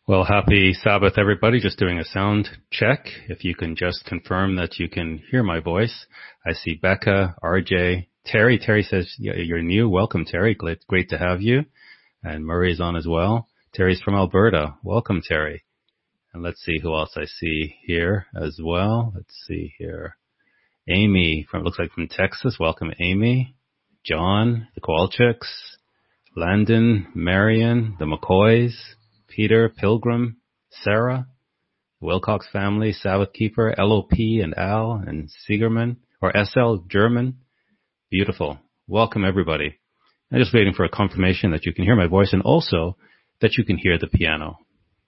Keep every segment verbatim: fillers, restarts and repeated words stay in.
Well, happy Sabbath, everybody. Just doing a sound check. If you can just confirm that you can hear my voice. I see Becca, R J, Terry. Terry says you're new. Welcome, Terry. Great, great to have you. And Murray's on as well. Terry's from Alberta. Welcome, Terry. And let's see who else I see here as well. Let's see here. Amy from, looks like from Texas. Welcome, Amy. John, the Kowalczyks, Landon, Marion, the McCoys, Peter, Pilgrim, Sarah, Wilcox family, Sabbath Keeper, L O P and Al and Siegerman, or S L German. Beautiful. Welcome, everybody. I'm just waiting for a confirmation that you can hear my voice and also that you can hear the piano.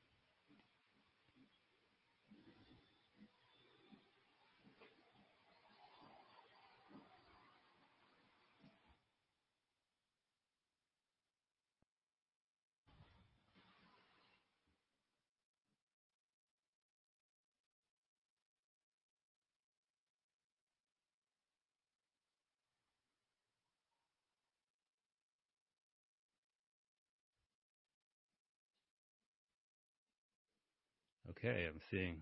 Okay, I'm seeing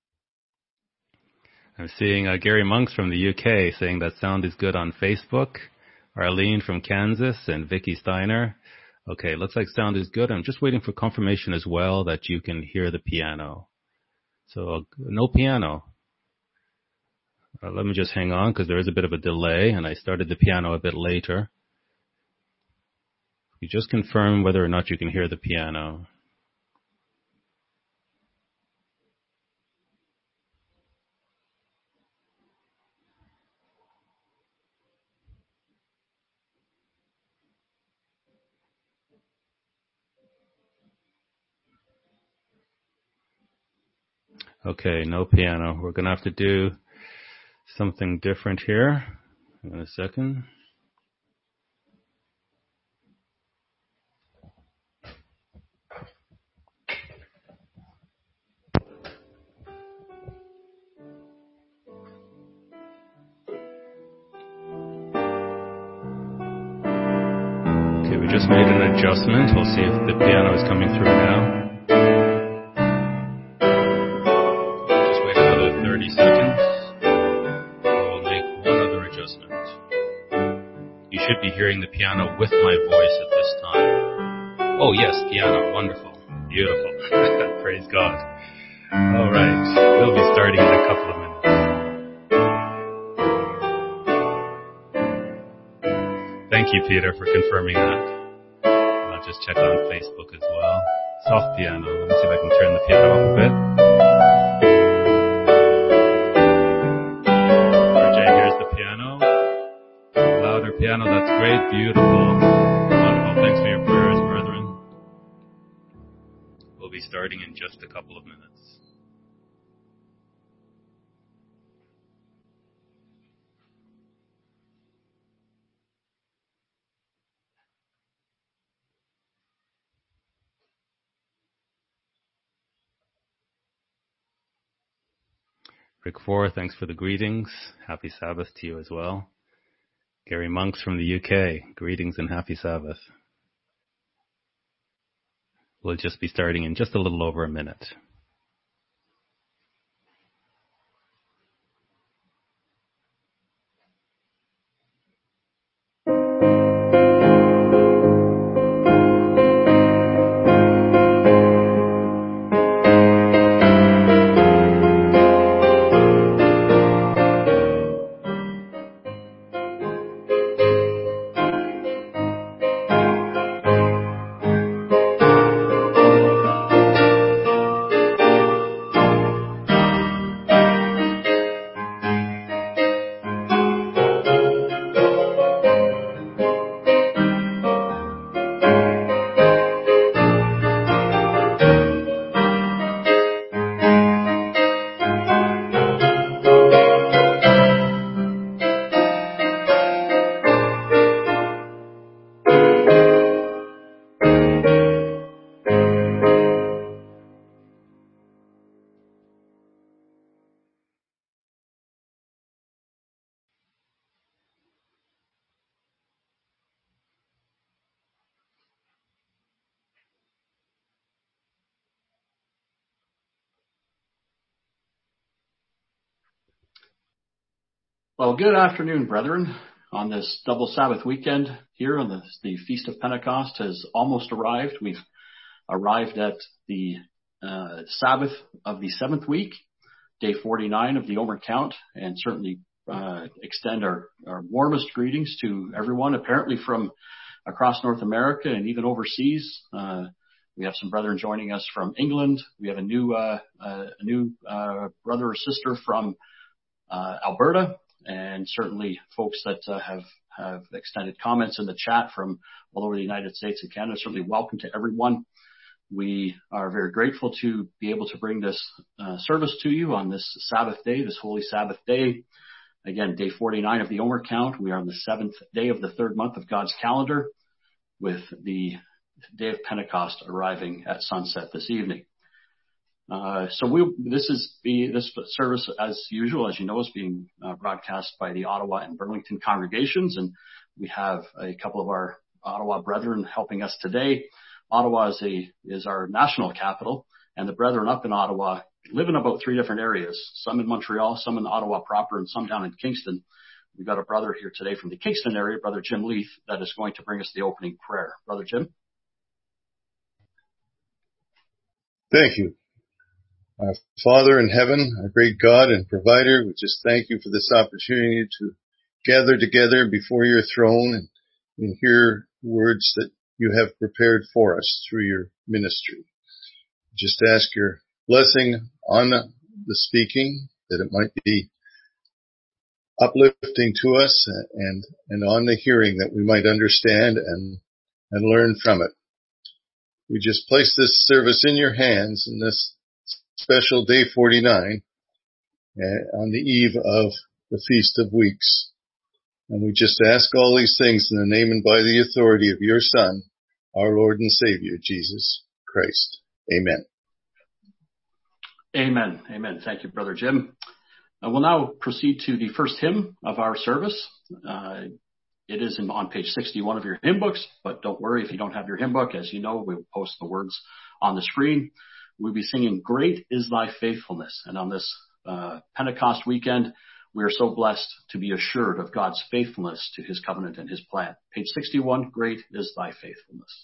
I'm seeing uh, Gary Monks from the U K saying that sound is good on Facebook. Arlene from Kansas and Vicky Steiner. Okay, looks like sound is good. I'm just waiting for confirmation as well that you can hear the piano. So uh, no piano. Uh, let me just hang on because there is a bit of a delay and I started the piano a bit later. You just confirm whether or not you can hear the piano. Okay, no piano. We're going to have to do something different here. In a second. Okay, we just made an adjustment. We'll see if the piano is coming through now. Just wait another thirty seconds. We'll make one other adjustment. You should be hearing the piano with my voice at this time. Oh yes, piano. Wonderful. Beautiful. Praise God. All right. We'll be starting in a couple of minutes. Thank you, Peter, for confirming that. I'll just check on Facebook as well. Soft piano. Let me see if I can turn the piano up a bit. R J, here's the piano. Louder piano. That's great. Beautiful. Wonderful. Thanks for your prayers, brethren. We'll be starting in just a couple of minutes. Rick Four, thanks for the greetings. Happy Sabbath to you as well. Gary Monks from the U K, greetings and happy Sabbath. We'll just be starting in just a little over a minute. Well, good afternoon, brethren. On this double Sabbath weekend here on the, the Feast of Pentecost has almost arrived. We've arrived at the uh, Sabbath of the seventh week, day forty-nine of the Omer count, and certainly uh, extend our, our warmest greetings to everyone, apparently from across North America and even overseas. Uh, we have some brethren joining us from England. We have a new uh, uh, a new uh, brother or sister from uh, Alberta. And certainly folks that uh, have, have extended comments in the chat from all over the United States and Canada. Certainly welcome to everyone. We are very grateful to be able to bring this uh, service to you on this Sabbath day, this holy Sabbath day. Again, day forty-nine of the Omer count. We are on the seventh day of the third month of God's calendar, with the day of Pentecost arriving at sunset this evening. Uh, so we, this is the, this service, as usual, as you know, is being uh, broadcast by the Ottawa and Burlington congregations, and we have a couple of our Ottawa brethren helping us today. Ottawa is a, is our national capital, and the brethren up in Ottawa live in about three different areas, some in Montreal, some in Ottawa proper, and some down in Kingston. We've got a brother here today from the Kingston area, Brother Jim Leith, that is going to bring us the opening prayer. Brother Jim. Thank you. Our Father in heaven, our great God and provider, we just thank you for this opportunity to gather together before your throne and, and hear words that you have prepared for us through your ministry. Just ask your blessing on the speaking, that it might be uplifting to us, and, and on the hearing, that we might understand and, and learn from it. We just place this service in your hands in this special day forty-nine uh, on the eve of the Feast of Weeks. And we just ask all these things in the name and by the authority of your Son, our Lord and Savior, Jesus Christ. Amen. Amen. Amen. Thank you, Brother Jim. Uh, we'll now proceed to the first hymn of our service. Uh, it is in, on page sixty-one of your hymn books, but don't worry if you don't have your hymn book. As you know, we'll post the words on the screen. We'll be singing Great is Thy Faithfulness. And on this uh, Pentecost weekend, we are so blessed to be assured of God's faithfulness to his covenant and his plan. Page sixty-one, Great is Thy Faithfulness.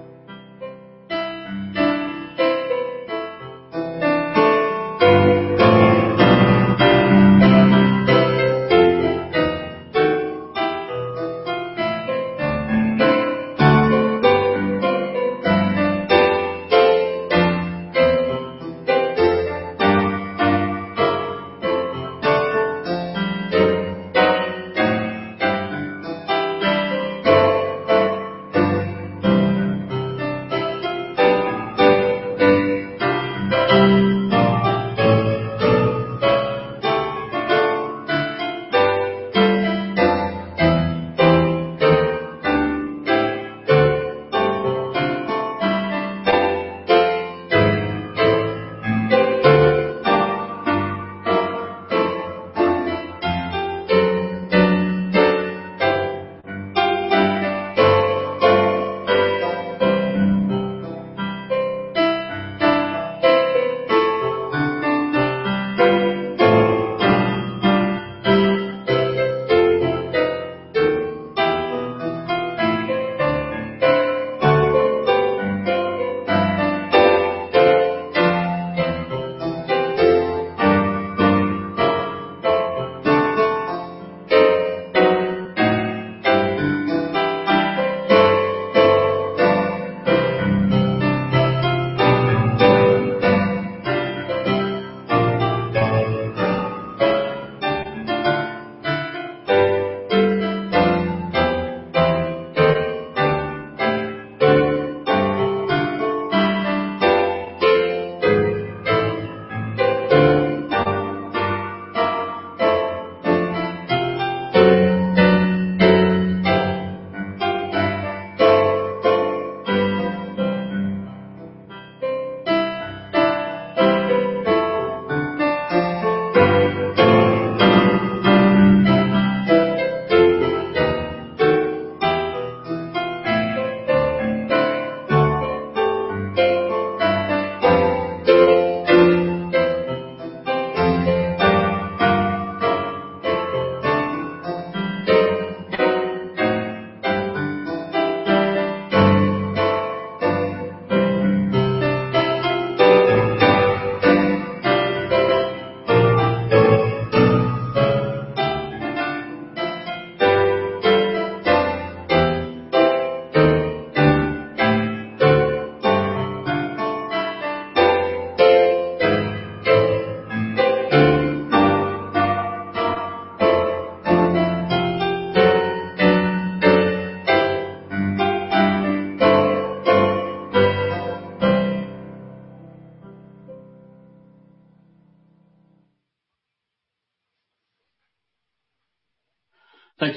Thank you.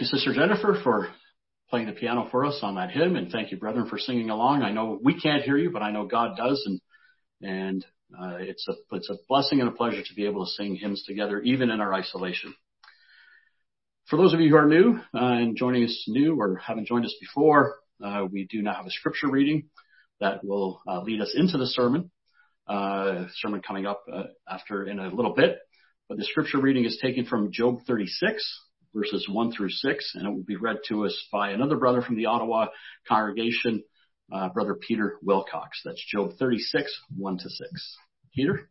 Sister Jennifer, for playing the piano for us on that hymn, and thank you, brethren, for singing along. I know we can't hear you, but I know God does, and and uh, it's a it's a blessing and a pleasure to be able to sing hymns together, even in our isolation. For those of you who are new uh, and joining us new or haven't joined us before, uh, we do now have a scripture reading that will uh, lead us into the sermon. Uh, sermon coming up uh, after in a little bit, but the scripture reading is taken from Job thirty-six, verses one through six, and it will be read to us by another brother from the Ottawa congregation, uh, Brother Peter Wilcox. That's Job thirty-six, one to six. Peter?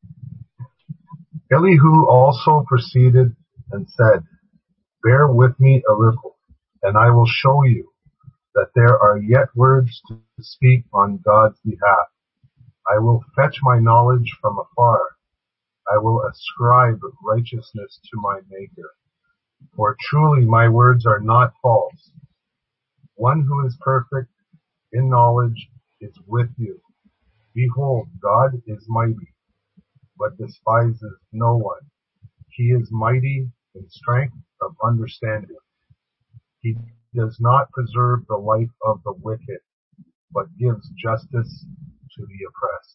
Elihu also proceeded and said, "Bear with me a little, and I will show you that there are yet words to speak on God's behalf. I will fetch my knowledge from afar. I will ascribe righteousness to my Maker. For truly my words are not false. One who is perfect in knowledge is with you. Behold, God is mighty, but despises no one. He is mighty in strength of understanding. He does not preserve the life of the wicked, but gives justice to the oppressed."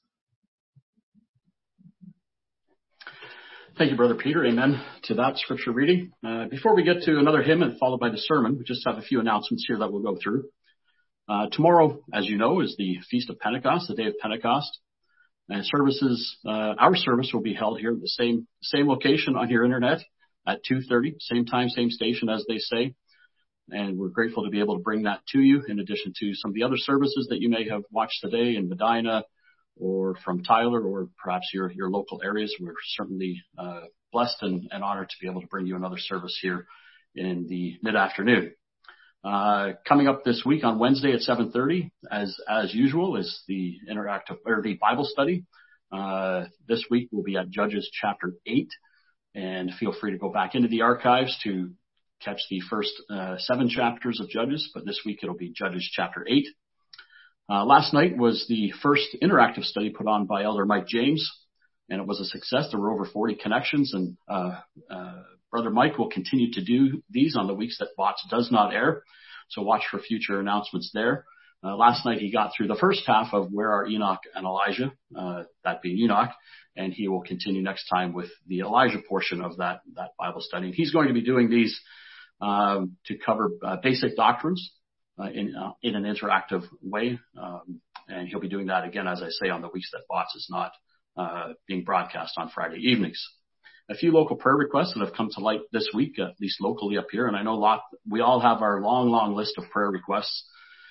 Thank you, Brother Peter. Amen to that scripture reading. Uh, before we get to another hymn and followed by the sermon, we just have a few announcements here that we'll go through. Uh, tomorrow, as you know, is the Feast of Pentecost, the day of Pentecost. And services, uh, our service will be held here at the same, same location on your internet at two thirty, same time, same station, as they say. And we're grateful to be able to bring that to you, in addition to some of the other services that you may have watched today in Medina or from Tyler or perhaps your, your local areas. We're certainly uh, blessed and, and honored to be able to bring you another service here in the mid-afternoon. Uh, coming up this week on Wednesday at seven thirty, as as usual, is the interactive or the Bible study. Uh, this week we'll be at Judges chapter eight, and feel free to go back into the archives to catch the first uh, seven chapters of Judges, but this week it'll be Judges chapter eight. Uh, last night was the first interactive study put on by Elder Mike James, and it was a success. There were over forty connections, and uh, uh, Brother Mike will continue to do these on the weeks that B O T S does not air, so watch for future announcements there. Uh, last night he got through the first half of Where Are Enoch and Elijah, uh, that being Enoch, and he will continue next time with the Elijah portion of that, that Bible study. And he's going to be doing these um, to cover uh, basic doctrines uh, in uh, in an interactive way, um, and he'll be doing that again, as I say, on the weeks that B O T S is not uh, being broadcast on Friday evenings. A few local prayer requests that have come to light this week, at least locally up here, and I know a lot, we all have our long, long list of prayer requests.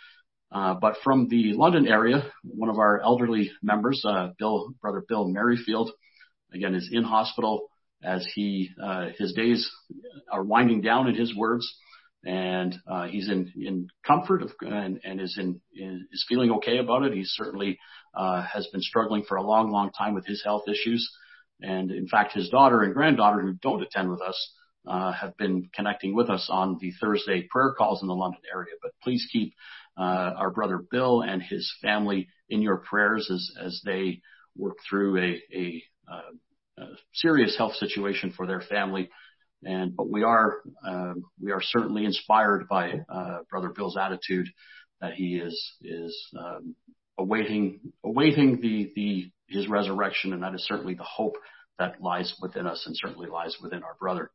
Uh, but from the London area, one of our elderly members, uh, Bill, Brother Bill Merrifield, again, is in hospital as he, uh, his days are winding down, in his words, and uh, he's in, in comfort of, and, and is in, in is feeling okay about it. He certainly uh, has been struggling for a long, long time with his health issues. And in fact, his daughter and granddaughter, who don't attend with us, uh, have been connecting with us on the Thursday prayer calls in the London area. But please keep uh, our brother Bill and his family in your prayers as, as they work through a, a, uh, a serious health situation for their family. And but we are uh, we are certainly inspired by uh, Brother Bill's attitude that he is is um, awaiting awaiting the the his resurrection, and that is certainly the hope that lies within us and certainly lies within our brother.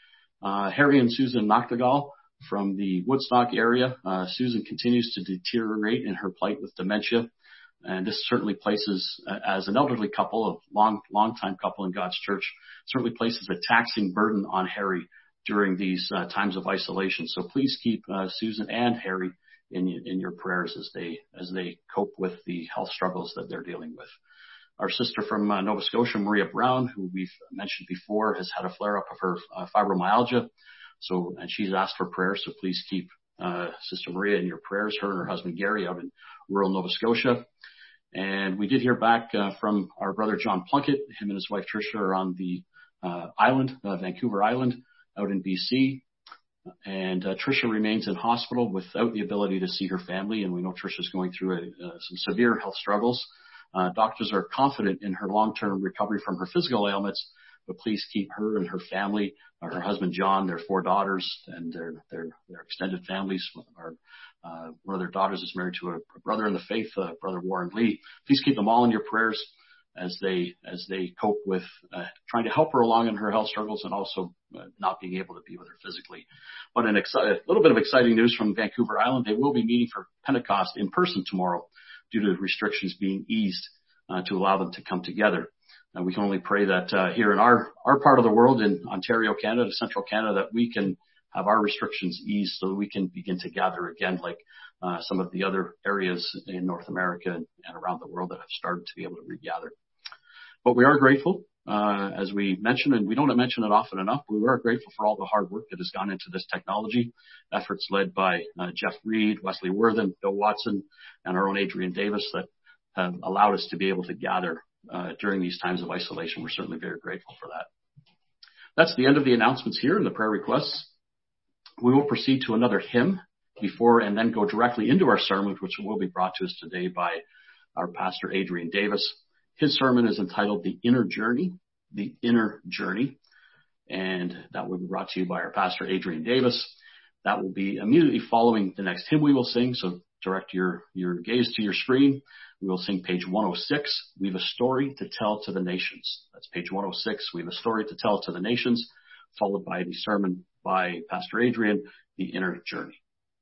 Uh, Harry and Susan Noctegal from the Woodstock area. Uh, Susan continues to deteriorate in her plight with dementia, and this certainly places, uh, as an elderly couple, a long, long time couple in God's church, certainly places a taxing burden on Harry during these uh, times of isolation. So please keep uh, Susan and Harry in in your prayers as they as they cope with the health struggles that they're dealing with. Our sister from uh, Nova Scotia, Maria Brown, who we've mentioned before, has had a flare-up of her uh, fibromyalgia. So, and she's asked for prayer. So please keep uh, Sister Maria in your prayers, her and her husband Gary out in rural Nova Scotia. And we did hear back uh, from our brother John Plunkett. Him and his wife Tricia are on the uh, island, uh, Vancouver Island, out in B C. And uh, Tricia remains in hospital without the ability to see her family. And we know Tricia's going through a, uh, some severe health struggles. Uh, doctors are confident in her long-term recovery from her physical ailments, but please keep her and her family, uh, her husband John, their four daughters, and their their, their extended families. Our, uh, one of their daughters is married to a, a brother in the faith, uh, Brother Warren Lee. Please keep them all in your prayers as they as they cope with uh, trying to help her along in her health struggles and also uh, not being able to be with her physically. But an exci- a little bit of exciting news from Vancouver Island. They will be meeting for Pentecost in person tomorrow due to restrictions being eased uh, to allow them to come together. And we can only pray that uh, here in our, our part of the world, in Ontario, Canada, Central Canada, that we can have our restrictions eased so that we can begin to gather again like uh, some of the other areas in North America and, and around the world that have started to be able to regather. But we are grateful, uh, as we mentioned, and we don't mention it often enough, we are grateful for all the hard work that has gone into this technology, efforts led by uh, Jeff Reed, Wesley Worthen, Bill Watson, and our own Adrian Davis that have allowed us to be able to gather uh, during these times of isolation. We're certainly very grateful for that. That's the end of the announcements here and the prayer requests. We will proceed to another hymn before and then go directly into our sermon, which will be brought to us today by our pastor, Adrian Davis. His sermon is entitled The Inner Journey, The Inner Journey, and that will be brought to you by our pastor, Adrian Davis. That will be immediately following the next hymn we will sing, so direct your, your gaze to your screen. We will sing page one oh six, We've a Story to Tell to the Nations. That's page one oh six, We've a Story to Tell to the Nations, followed by the sermon by Pastor Adrian, The Inner Journey.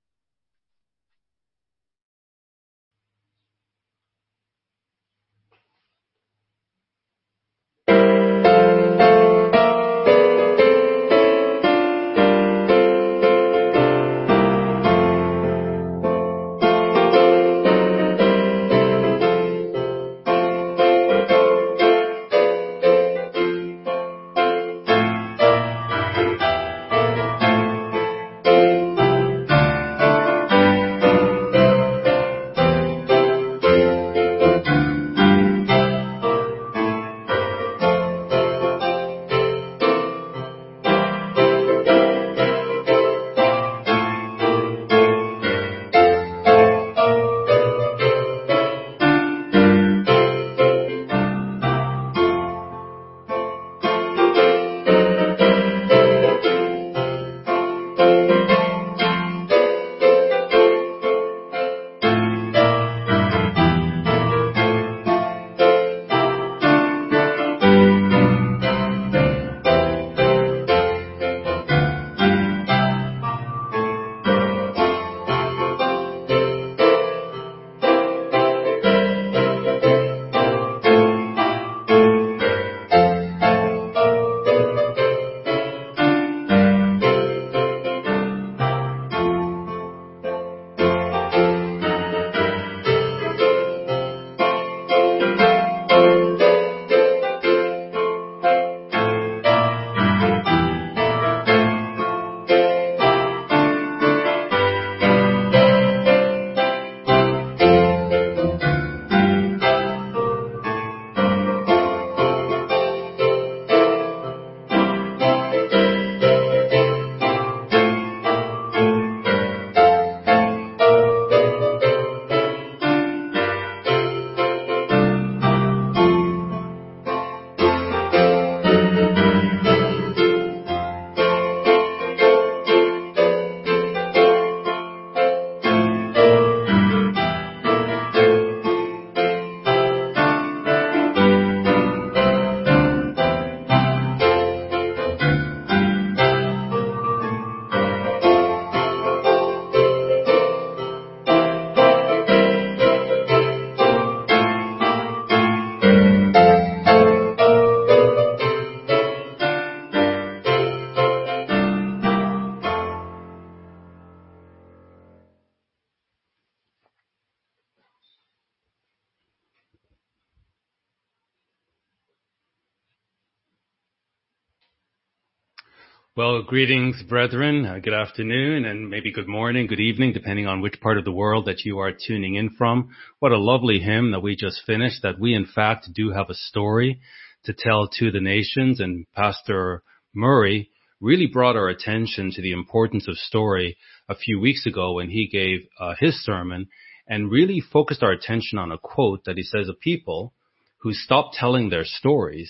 Well, greetings, brethren. Uh, good afternoon and maybe good morning, good evening, depending on which part of the world that you are tuning in from. What a lovely hymn that we just finished, that we in fact do have a story to tell to the nations. And Pastor Murray really brought our attention to the importance of story a few weeks ago when he gave uh, his sermon and really focused our attention on a quote that he says, a people who stop telling their stories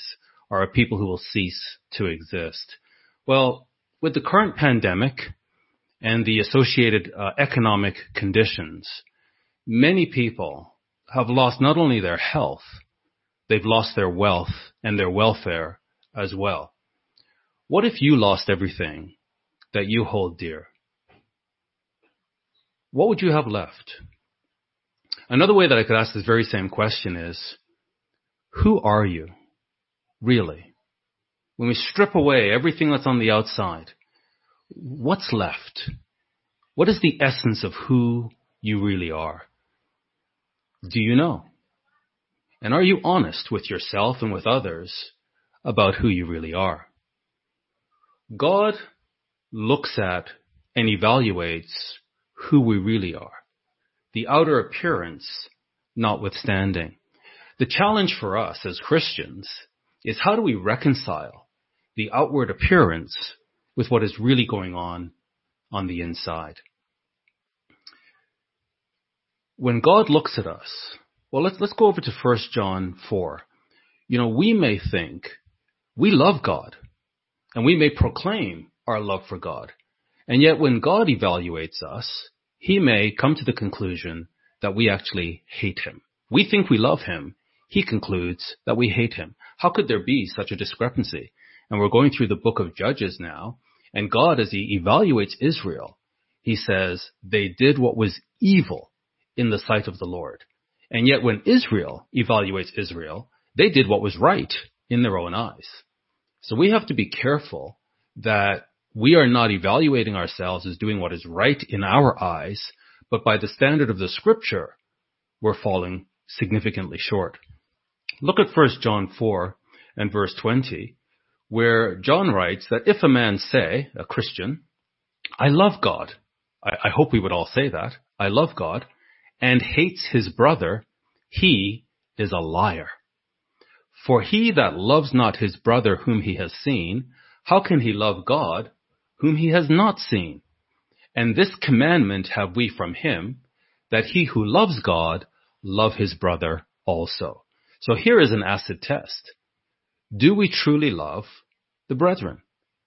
are a people who will cease to exist. Well, with the current pandemic and the associated uh, economic conditions, many people have lost not only their health, they've lost their wealth and their welfare as well. What if you lost everything that you hold dear? What would you have left? Another way that I could ask this very same question is, who are you, really? When we strip away everything that's on the outside, what's left? What is the essence of who you really are? Do you know? And are you honest with yourself and with others about who you really are? God looks at and evaluates who we really are, the outer appearance notwithstanding. The challenge for us as Christians is, how do we reconcile the outward appearance with what is really going on on the inside? When God looks at us, well, let's, let's go over to First John four. You know, we may think we love God, and we may proclaim our love for God. And yet when God evaluates us, he may come to the conclusion that we actually hate him. We think we love him. He concludes that we hate him. How could there be such a discrepancy? And we're going through the book of Judges now, and God, as he evaluates Israel, he says they did what was evil in the sight of the Lord. And yet when Israel evaluates Israel, they did what was right in their own eyes. So we have to be careful that we are not evaluating ourselves as doing what is right in our eyes, but by the standard of the Scripture, we're falling significantly short. Look at First John four and verse twenty, where John writes that if a man say, a Christian, I love God, I, I hope we would all say that, I love God, and hates his brother, he is a liar. For he that loves not his brother whom he has seen, how can he love God whom he has not seen? And this commandment have we from him, that he who loves God love his brother also. So here is an acid test. Do we truly love the brethren?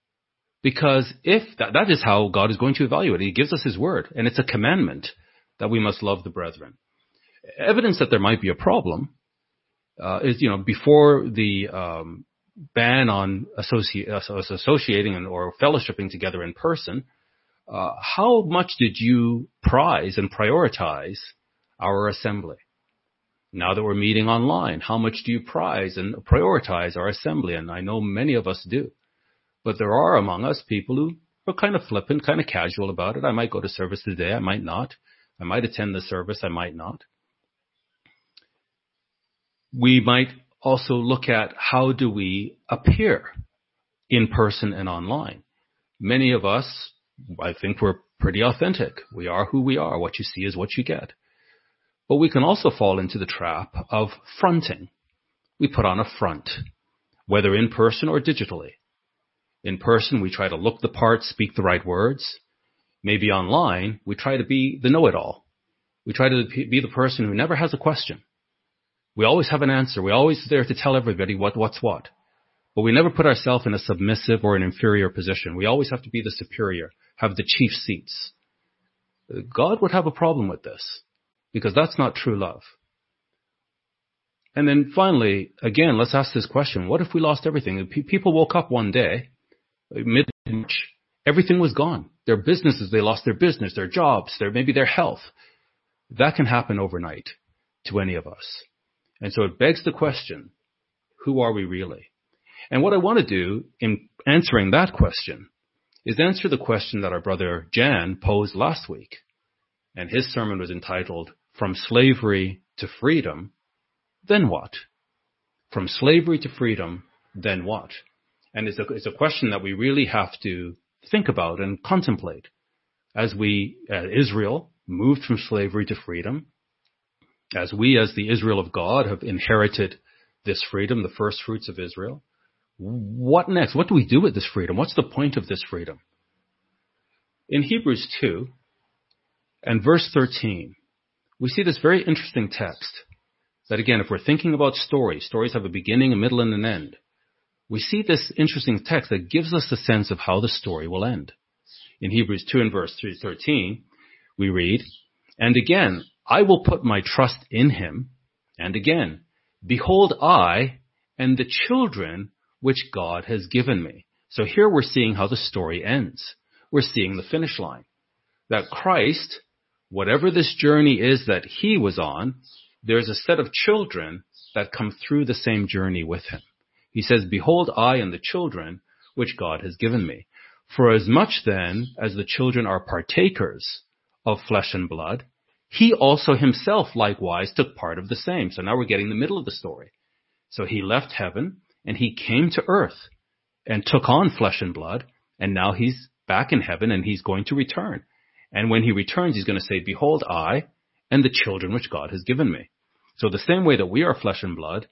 Because if that, that is how God is going to evaluate it. He gives us his word, and it's a commandment that we must love the brethren. Evidence that there might be a problem uh, is, you know, before the um, ban on associ- associating and, or fellowshipping together in person, uh, how much did you prize and prioritize our assembly? Now that we're meeting online, how much do you prize and prioritize our assembly? And I know many of us do. But there are among us people who are kind of flippant, kind of casual about it. I might go to service today, I might not. I might attend the service, I might not. We might also look at how do we appear in person and online. Many of us, I think we're pretty authentic. We are who we are. What you see is what you get. But we can also fall into the trap of fronting. We put on a front, whether in person or digitally. In person, we try to look the part, speak the right words. Maybe online, we try to be the know-it-all. We try to be the person who never has a question. We always have an answer. We're always there to tell everybody what, what's what. But we never put ourselves in a submissive or an inferior position. We always have to be the superior, have the chief seats. God would have a problem with this, because that's not true love. And then finally, again, let's ask this question. What if we lost everything? People woke up one day, mid-March, everything was gone. Their businesses, they lost their business, their jobs, their maybe their health. That can happen overnight to any of us. And so it begs the question, who are we really? And what I want to do in answering that question is answer the question that our brother Jan posed last week. And his sermon was entitled, From Slavery to Freedom, Then What? From slavery to freedom, then what? And it's a, it's a question that we really have to think about and contemplate as we, as Israel, moved from slavery to freedom, as we, as the Israel of God, have inherited this freedom, the first fruits of Israel. What next? What do we do with this freedom? What's the point of this freedom? In Hebrews two and verse thirteen, we see this very interesting text that, again, if we're thinking about stories, stories have a beginning, a middle, and an end. we see this interesting text that gives us a sense of how the story will end. In Hebrews two and verse thirteen, we read, "And again, I will put my trust in him. And again, behold, I and the children which God has given me." So here we're seeing how the story ends. We're seeing the finish line. That Christ, whatever this journey is that he was on, there's a set of children that come through the same journey with him. He says, "Behold, I and the children which God has given me. For as much then as the children are partakers of flesh and blood, he also himself likewise took part of the same." So now we're getting the middle of the story. So he left heaven and he came to earth and took on flesh and blood. And now he's back in heaven and he's going to return. And when he returns, he's going to say, "Behold, I and the children which God has given me." So the same way that we are flesh and blood,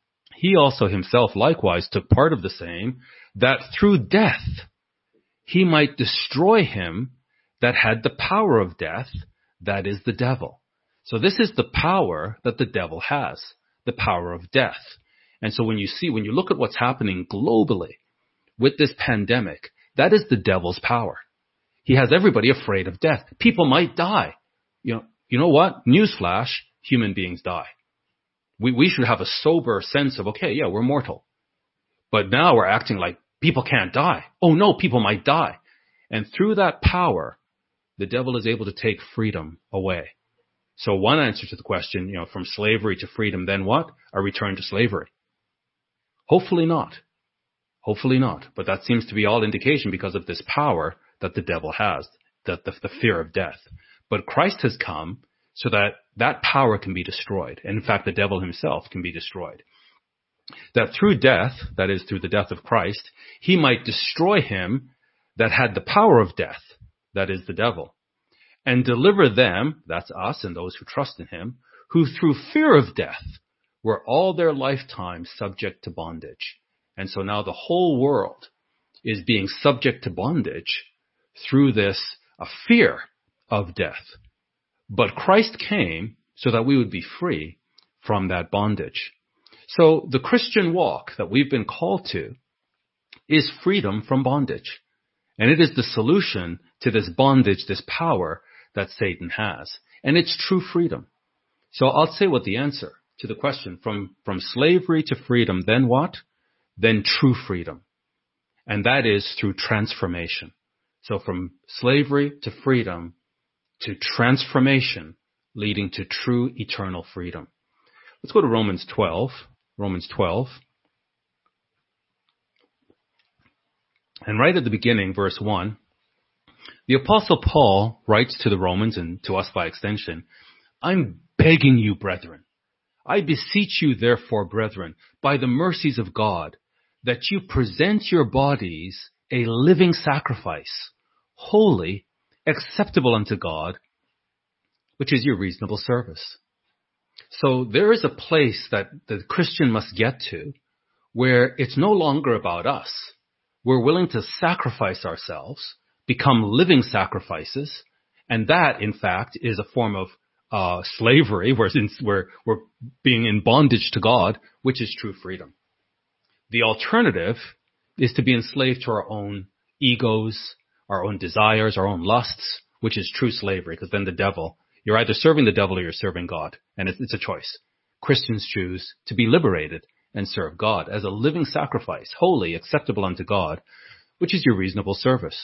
he also himself likewise took part of the same, that through death he might destroy him that had the power of death, that is the devil. So this is the power that the devil has, the power of death. And so when you see, when you look at what's happening globally with this pandemic, that is the devil's power. He has everybody afraid of death. People might die. You know, you know what? Newsflash, human beings die. We, we should have a sober sense of, okay, yeah, we're mortal. But now we're acting like people can't die. Oh no, people might die. And through that power, the devil is able to take freedom away. So one answer to the question, you know, from slavery to freedom, then what? A return to slavery. Hopefully not. Hopefully not. But that seems to be all indication because of this power that the devil has, that the, the fear of death. But Christ has come so that that power can be destroyed. And in fact, the devil himself can be destroyed. That through death, that is through the death of Christ, he might destroy him that had the power of death, that is the devil, and deliver them, that's us and those who trust in him, who through fear of death were all their lifetime subject to bondage. And so now the whole world is being subject to bondage through this a fear of death. But Christ came so that we would be free from that bondage. So the Christian walk that we've been called to is freedom from bondage. And it is the solution to this bondage, this power that Satan has. And it's true freedom. So I'll say what the answer to the question, from, from slavery to freedom, then what? Then true freedom. And that is through transformation. So from slavery to freedom to transformation, leading to true eternal freedom. Let's go to Romans twelve. Romans twelve. And right at the beginning, verse one, the Apostle Paul writes to the Romans, and to us by extension, "I'm begging you, brethren, I beseech you therefore, brethren, by the mercies of God, that you present your bodies a living sacrifice, holy, acceptable unto God, which is your reasonable service." So there is a place that the Christian must get to where it's no longer about us. We're willing to sacrifice ourselves, become living sacrifices, and that, in fact, is a form of uh, slavery, where we're, we're being in bondage to God, which is true freedom. The alternative is to be enslaved to our own egos, our own desires, our own lusts, which is true slavery, because then the devil, you're either serving the devil or you're serving God, and it's, it's a choice. Christians choose to be liberated and serve God as a living sacrifice, holy, acceptable unto God, which is your reasonable service.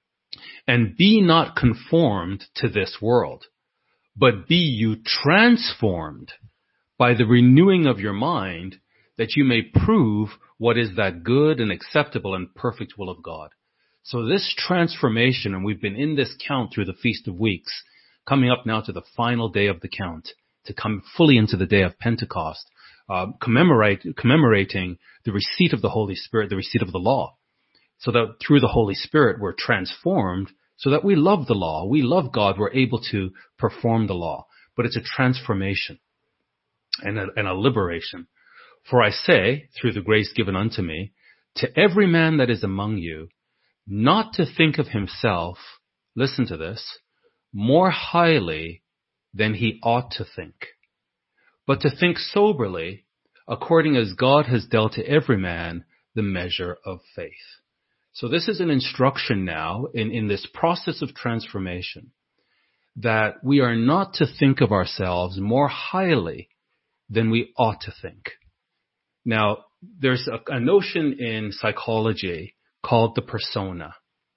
And be not conformed to this world, but be you transformed by the renewing of your mind, that you may prove what is that good and acceptable and perfect will of God. So this transformation, and we've been in this count through the Feast of Weeks, coming up now to the final day of the count, to come fully into the day of Pentecost, uh, commemorate, commemorating the receipt of the Holy Spirit, the receipt of the law, so that through the Holy Spirit we're transformed, so that we love the law, we love God, we're able to perform the law. But it's a transformation and a, and a liberation. For I say, through the grace given unto me, to every man that is among you, not to think of himself, listen to this, more highly than he ought to think, but to think soberly, according as God has dealt to every man the measure of faith. So this is an instruction now in, in this process of transformation that we are not to think of ourselves more highly than we ought to think. Now, there's a, a notion in psychology called the persona.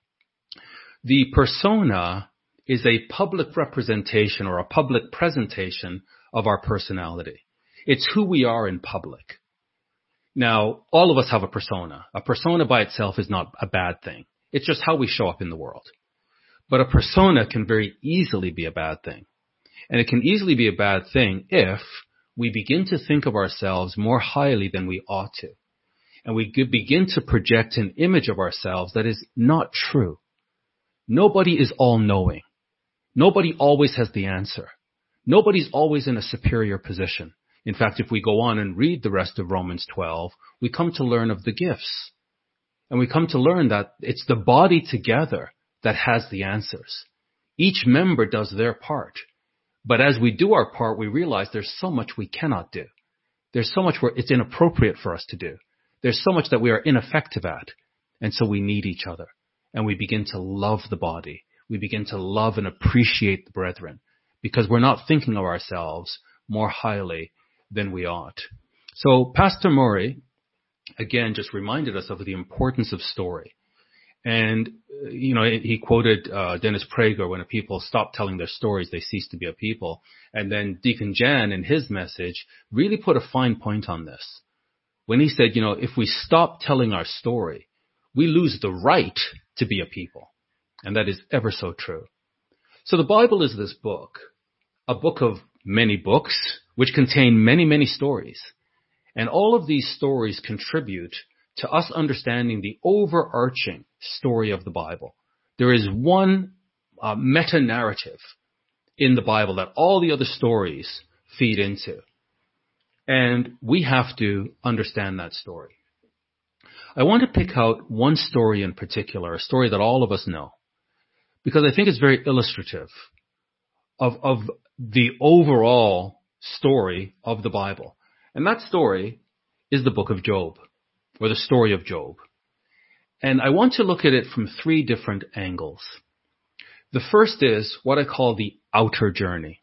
The persona is a public representation or a public presentation of our personality. It's who we are in public. Now, all of us have a persona. A persona by itself is not a bad thing. It's just how we show up in the world. But a persona can very easily be a bad thing. And it can easily be a bad thing if we begin to think of ourselves more highly than we ought to. And we begin to project an image of ourselves that is not true. Nobody is all-knowing. Nobody always has the answer. Nobody's always in a superior position. In fact, if we go on and read the rest of Romans twelve, we come to learn of the gifts. And we come to learn that it's the body together that has the answers. Each member does their part. But as we do our part, we realize there's so much we cannot do. There's so much where it's inappropriate for us to do. There's so much that we are ineffective at. And so we need each other. And we begin to love the body. We begin to love and appreciate the brethren because we're not thinking of ourselves more highly than we ought. So Pastor Murray, again, just reminded us of the importance of story. And, you know, he quoted uh, Dennis Prager, when a people stop telling their stories, they cease to be a people. And then Deacon Jan, in his message, really put a fine point on this. When he said, you know, if we stop telling our story, we lose the right to be a people. And that is ever so true. So the Bible is this book, a book of many books, which contain many, many stories. And all of these stories contribute to us understanding the overarching story of the Bible. There is one uh, meta-narrative in the Bible that all the other stories feed into. And we have to understand that story. I want to pick out one story in particular, a story that all of us know, because I think it's very illustrative of, of the overall story of the Bible. And that story is the book of Job, or the story of Job. And I want to look at it from three different angles. The first is what I call the outer journey.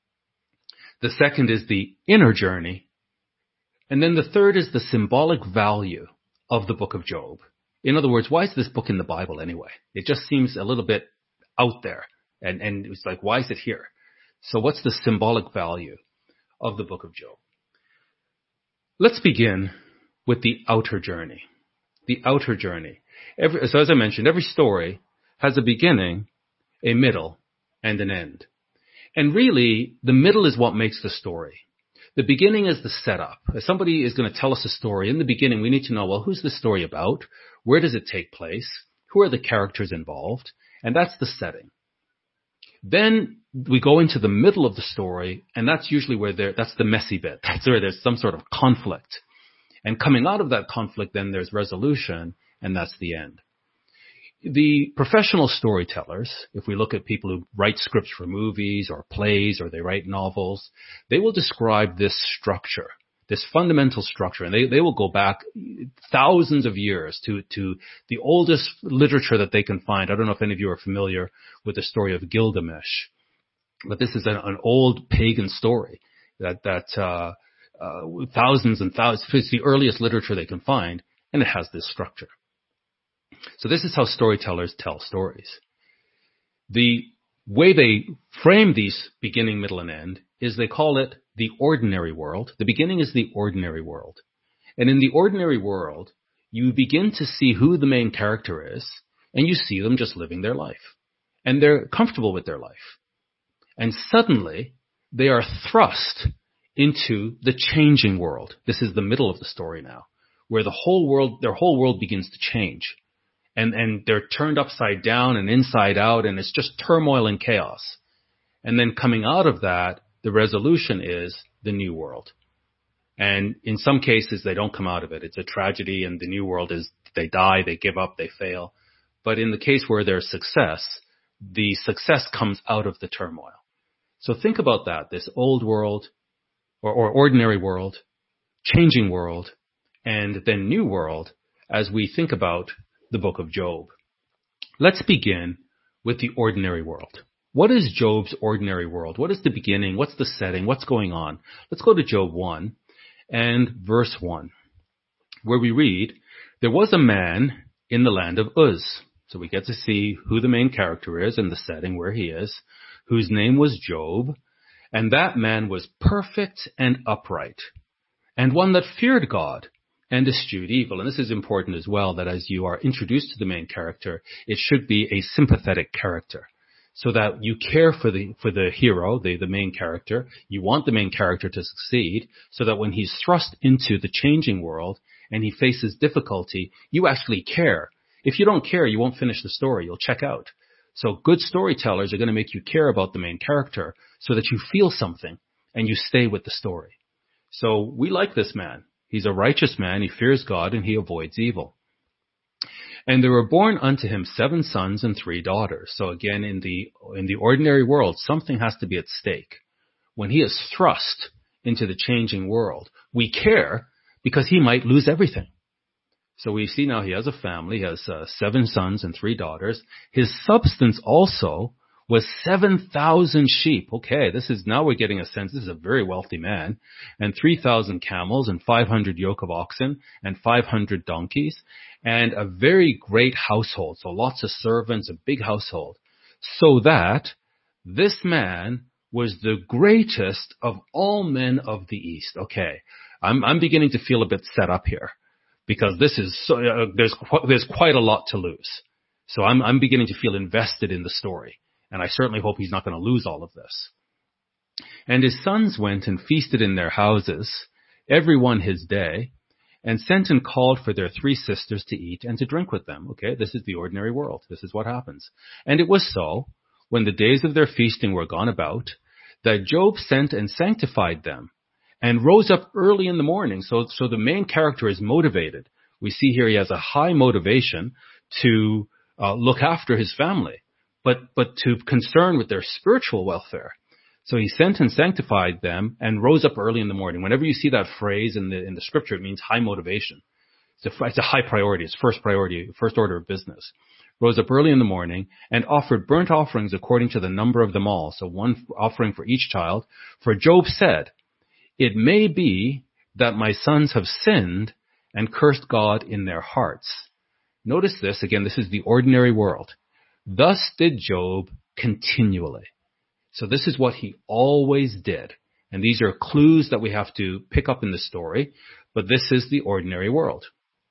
The second is the inner journey. And then the third is the symbolic value of the book of Job. In other words, why is this book in the Bible anyway? It just seems a little bit out there. And, and it's like, why is it here? So what's the symbolic value of the book of Job? Let's begin with the outer journey. The outer journey. Every, so as I mentioned, every story has a beginning, a middle, and an end. And really, the middle is what makes the story. The beginning is the setup. If somebody is going to tell us a story, in the beginning we need to know, well, who's the story about? Where does it take place? Who are the characters involved? And that's the setting. Then we go into the middle of the story, and that's usually where there, that's the messy bit. That's where there's some sort of conflict. And coming out of that conflict, then there's resolution, and that's the end. The professional storytellers, if we look at people who write scripts for movies or plays or they write novels, they will describe this structure, this fundamental structure, and they, they will go back thousands of years to, to the oldest literature that they can find. I don't know if any of you are familiar with the story of Gilgamesh, but this is an, an old pagan story that, that, uh, uh, thousands and thousands, it's the earliest literature they can find, and it has this structure. So this is how storytellers tell stories. The way they frame these beginning, middle, and end is they call it the ordinary world. The beginning is the ordinary world. And in the ordinary world, you begin to see who the main character is, and you see them just living their life. And they're comfortable with their life. And suddenly, they are thrust into the changing world. This is the middle of the story now, where the whole world, their whole world begins to change. And, and they're turned upside down and inside out, and it's just turmoil and chaos. And then coming out of that, the resolution is the new world. And in some cases, they don't come out of it. It's a tragedy, and the new world is they die, they give up, they fail. But in the case where there's success, the success comes out of the turmoil. So think about that, this old world, or, or ordinary world, changing world, and then new world, as we think about the book of Job. Let's begin with the ordinary world. What is Job's ordinary world? What is the beginning? What's the setting? What's going on? Let's go to Job one and verse one, where we read, there was a man in the land of Uz. So we get to see who the main character is and the setting where he is, whose name was Job. And that man was perfect and upright, and one that feared God and eschewed evil. And this is important as well, that as you are introduced to the main character, it should be a sympathetic character, so that you care for the for the hero, the, the main character. You want the main character to succeed, so that when he's thrust into the changing world and he faces difficulty, you actually care. If you don't care, you won't finish the story. You'll check out. So good storytellers are going to make you care about the main character so that you feel something and you stay with the story. So we like this man. He's a righteous man. He fears God and he avoids evil. And there were born unto him seven sons and three daughters. So again, in the in the ordinary world, something has to be at stake. When he is thrust into the changing world, we care because he might lose everything. So we see now he has a family. He has uh, seven sons and three daughters. His substance also was seven thousand sheep. Okay, this is, now we're getting a sense, this is a very wealthy man. And three thousand camels and five hundred yoke of oxen and five hundred donkeys and a very great household. So lots of servants, a big household. So that this man was the greatest of all men of the East. Okay, I'm, I'm beginning to feel a bit set up here, because this is so, uh, there's qu- there's quite a lot to lose. So I'm I'm beginning to feel invested in the story, and I certainly hope he's not going to lose all of this. And his sons went and feasted in their houses, every one his day, and sent and called for their three sisters to eat and to drink with them. Okay, this is the ordinary world. This is what happens. And it was so, when the days of their feasting were gone about, that Job sent and sanctified them, and rose up early in the morning. So, so the main character is motivated. We see here he has a high motivation to uh, look after his family, but, but to concern with their spiritual welfare. So he sent and sanctified them and rose up early in the morning. Whenever you see that phrase in the, in the scripture, it means high motivation. It's a, it's a high priority. It's first priority, first order of business. Rose up early in the morning and offered burnt offerings according to the number of them all. So one offering for each child. For Job said, it may be that my sons have sinned and cursed God in their hearts. Notice this, again, this is the ordinary world. Thus did Job continually. So this is what he always did. And these are clues that we have to pick up in the story, but this is the ordinary world.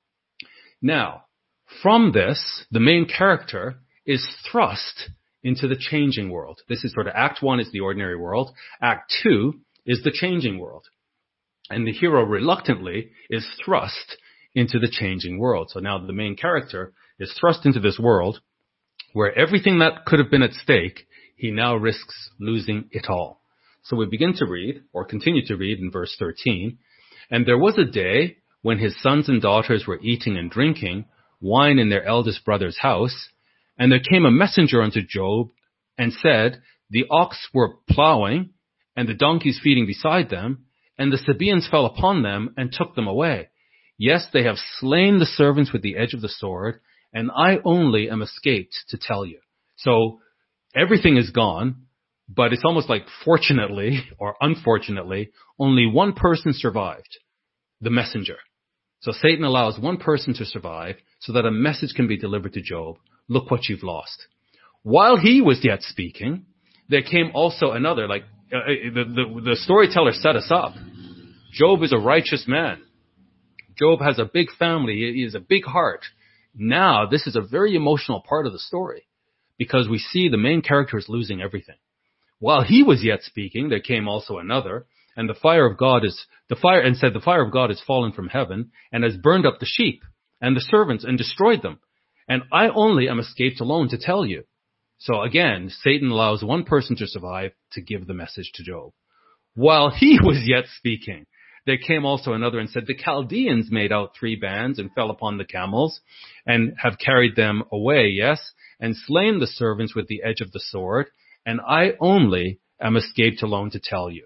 Now, from this, the main character is thrust into the changing world. This is sort of Act One is the ordinary world. Act Two is the changing world. And the hero reluctantly is thrust into the changing world. So now the main character is thrust into this world where everything that could have been at stake, he now risks losing it all. So we begin to read, or continue to read in verse thirteen. And there was a day when his sons and daughters were eating and drinking wine in their eldest brother's house, and there came a messenger unto Job and said, the ox were plowing and the donkeys feeding beside them, and the Sabaeans fell upon them and took them away. Yes, they have slain the servants with the edge of the sword, and I only am escaped to tell you. So everything is gone, but it's almost like fortunately or unfortunately, only one person survived, the messenger. So Satan allows one person to survive so that a message can be delivered to Job. Look what you've lost. While he was yet speaking, there came also another, like, Uh, the, the, the storyteller set us up. Job is a righteous man. Job has a big family. He has a big heart. Now, this is a very emotional part of the story because we see the main character is losing everything. While he was yet speaking, there came also another, and the fire of God is, the fire, and said, the fire of God is fallen from heaven and has burned up the sheep and the servants and destroyed them. And I only am escaped alone to tell you. So again, Satan allows one person to survive to give the message to Job. While he was yet speaking, there came also another and said, the Chaldeans made out three bands and fell upon the camels and have carried them away, yes, and slain the servants with the edge of the sword, and I only am escaped alone to tell you.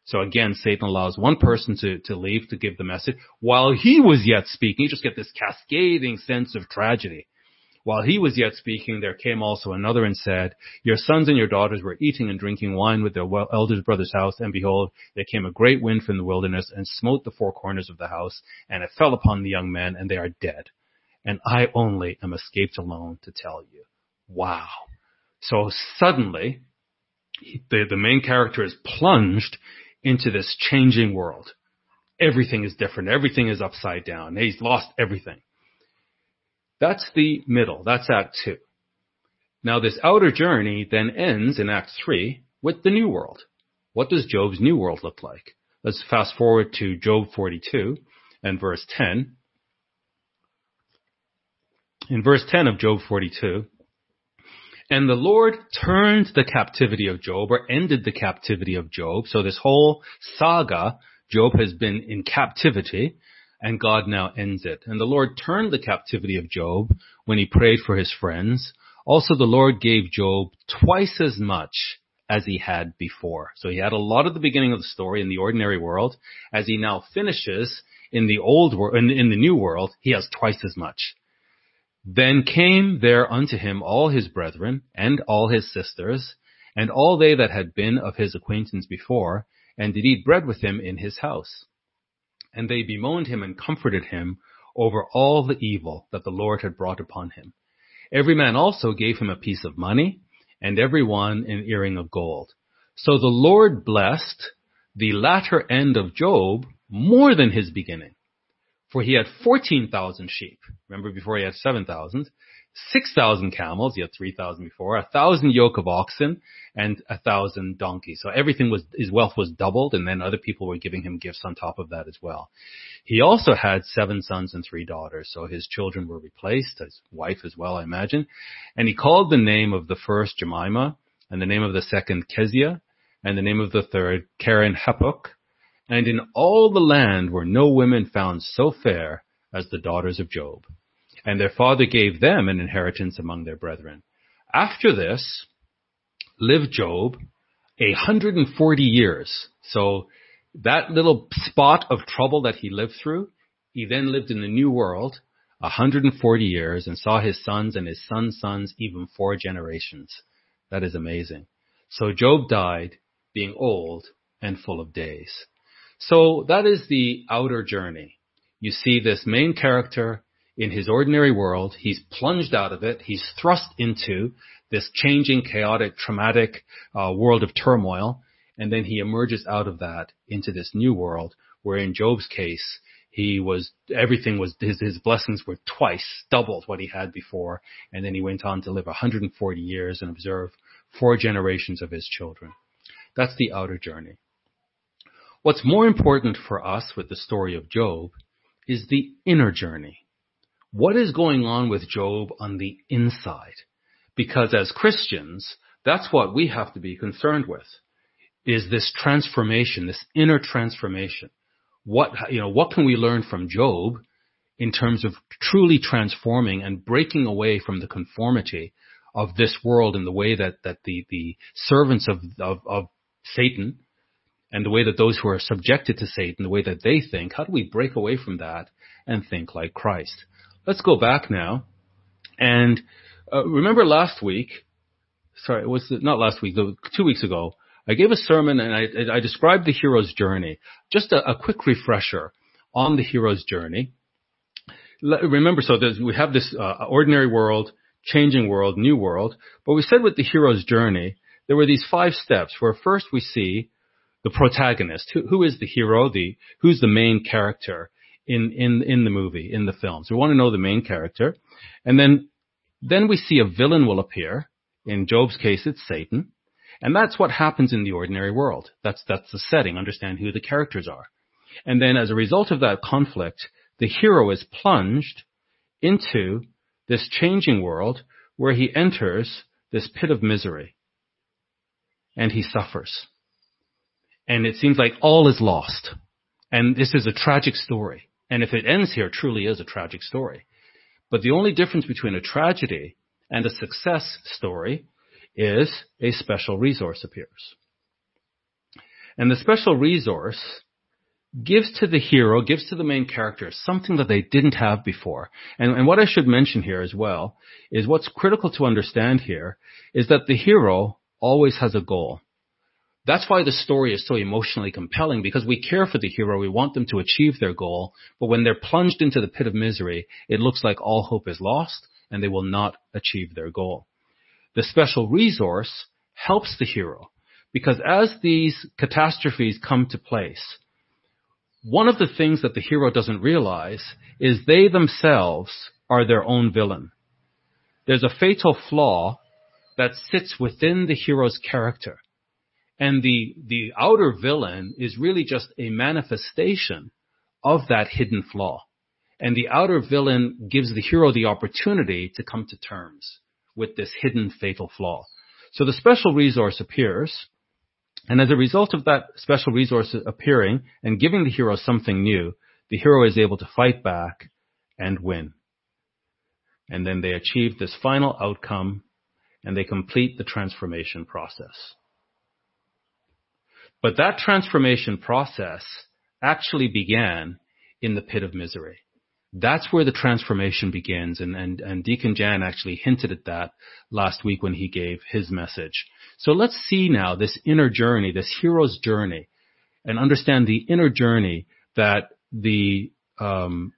So again, Satan allows one person to, to leave to give the message. While he was yet speaking, you just get this cascading sense of tragedy. While he was yet speaking, there came also another and said, your sons and your daughters were eating and drinking wine with their elders' brother's house, and behold, there came a great wind from the wilderness and smote the four corners of the house, and it fell upon the young men, and they are dead. And I only am escaped alone to tell you. Wow. So suddenly, the, the main character is plunged into this changing world. Everything is different. Everything is upside down. He's lost everything. That's the middle. That's Act two. Now this outer journey then ends in Act three with the new world. What does Job's new world look like? Let's fast forward to Job forty-two and verse ten. In verse ten of Job forty-two, and the Lord turned the captivity of Job, or ended the captivity of Job. So this whole saga, Job has been in captivity, and God now ends it. And the Lord turned the captivity of Job when he prayed for his friends. Also the Lord gave Job twice as much as he had before. So he had a lot at the beginning of the story in the ordinary world. As he now finishes in the old world, in, in the new world, he has twice as much. Then came there unto him all his brethren, and all his sisters, and all they that had been of his acquaintance before, and did eat bread with him in his house. And they bemoaned him and comforted him over all the evil that the Lord had brought upon him. Every man also gave him a piece of money, and every one an earring of gold. So the Lord blessed the latter end of Job more than his beginning. For he had fourteen thousand sheep. Remember, before he had seven thousand. six thousand camels. He had three thousand before. A thousand yoke of oxen and a thousand donkeys. So everything was, his wealth was doubled, and then other people were giving him gifts on top of that as well. He also had seven sons and three daughters. So his children were replaced, his wife as well, I imagine. And he called the name of the first Jemima, and the name of the second Keziah, and the name of the third Karen Hapuk. And in all the land were no women found so fair as the daughters of Job. And their father gave them an inheritance among their brethren. After this, lived Job a hundred and forty years. So that little spot of trouble that he lived through, he then lived in the new world a hundred and forty years and saw his sons and his sons' sons even four generations. That is amazing. So Job died being old and full of days. So that is the outer journey. You see this main character in his ordinary world. He's plunged out of it. He's thrust into this changing, chaotic, traumatic uh, world of turmoil. And then he emerges out of that into this new world where in Job's case, he was, everything was, his, his blessings were twice, doubled what he had before. And then he went on to live one hundred forty years and observe four generations of his children. That's the outer journey. What's more important for us with the story of Job is the inner journey. What is going on with Job on the inside? Because as Christians, that's what we have to be concerned with, is this transformation, this inner transformation. What, you know, what can we learn from Job in terms of truly transforming and breaking away from the conformity of this world in the way that, that the, the servants of, of, of Satan and the way that those who are subjected to Satan, the way that they think, how do we break away from that and think like Christ? Let's go back now. And uh, remember last week, sorry, it was not last week, two weeks ago, I gave a sermon and I, I described the hero's journey. Just a, a quick refresher on the hero's journey. Remember, so we have this uh, ordinary world, changing world, new world. But we said with the hero's journey, there were these five steps where first we see the protagonist. Who, who is the hero? The who's the main character in, in, in the movie, in the film? So we want to know the main character. And then, then we see a villain will appear. In Job's case, it's Satan. And that's what happens in the ordinary world. That's, that's the setting. Understand who the characters are. And then as a result of that conflict, the hero is plunged into this changing world where he enters this pit of misery. And he suffers. And it seems like all is lost. And this is a tragic story. And if it ends here, it truly is a tragic story. But the only difference between a tragedy and a success story is a special resource appears. And the special resource gives to the hero, gives to the main character something that they didn't have before. And, and what I should mention here as well is what's critical to understand here is that the hero always has a goal. That's why the story is so emotionally compelling, because we care for the hero. We want them to achieve their goal. But when they're plunged into the pit of misery, it looks like all hope is lost and they will not achieve their goal. The special resource helps the hero because as these catastrophes come to place, one of the things that the hero doesn't realize is they themselves are their own villain. There's a fatal flaw that sits within the hero's character. And the, the outer villain is really just a manifestation of that hidden flaw. And the outer villain gives the hero the opportunity to come to terms with this hidden fatal flaw. So the special resource appears, and as a result of that special resource appearing and giving the hero something new, the hero is able to fight back and win. And then they achieve this final outcome, and they complete the transformation process. But that transformation process actually began in the pit of misery. That's where the transformation begins, and, and, and Deacon Jan actually hinted at that last week when he gave his message. So let's see now this inner journey, this hero's journey, and understand the inner journey that the um,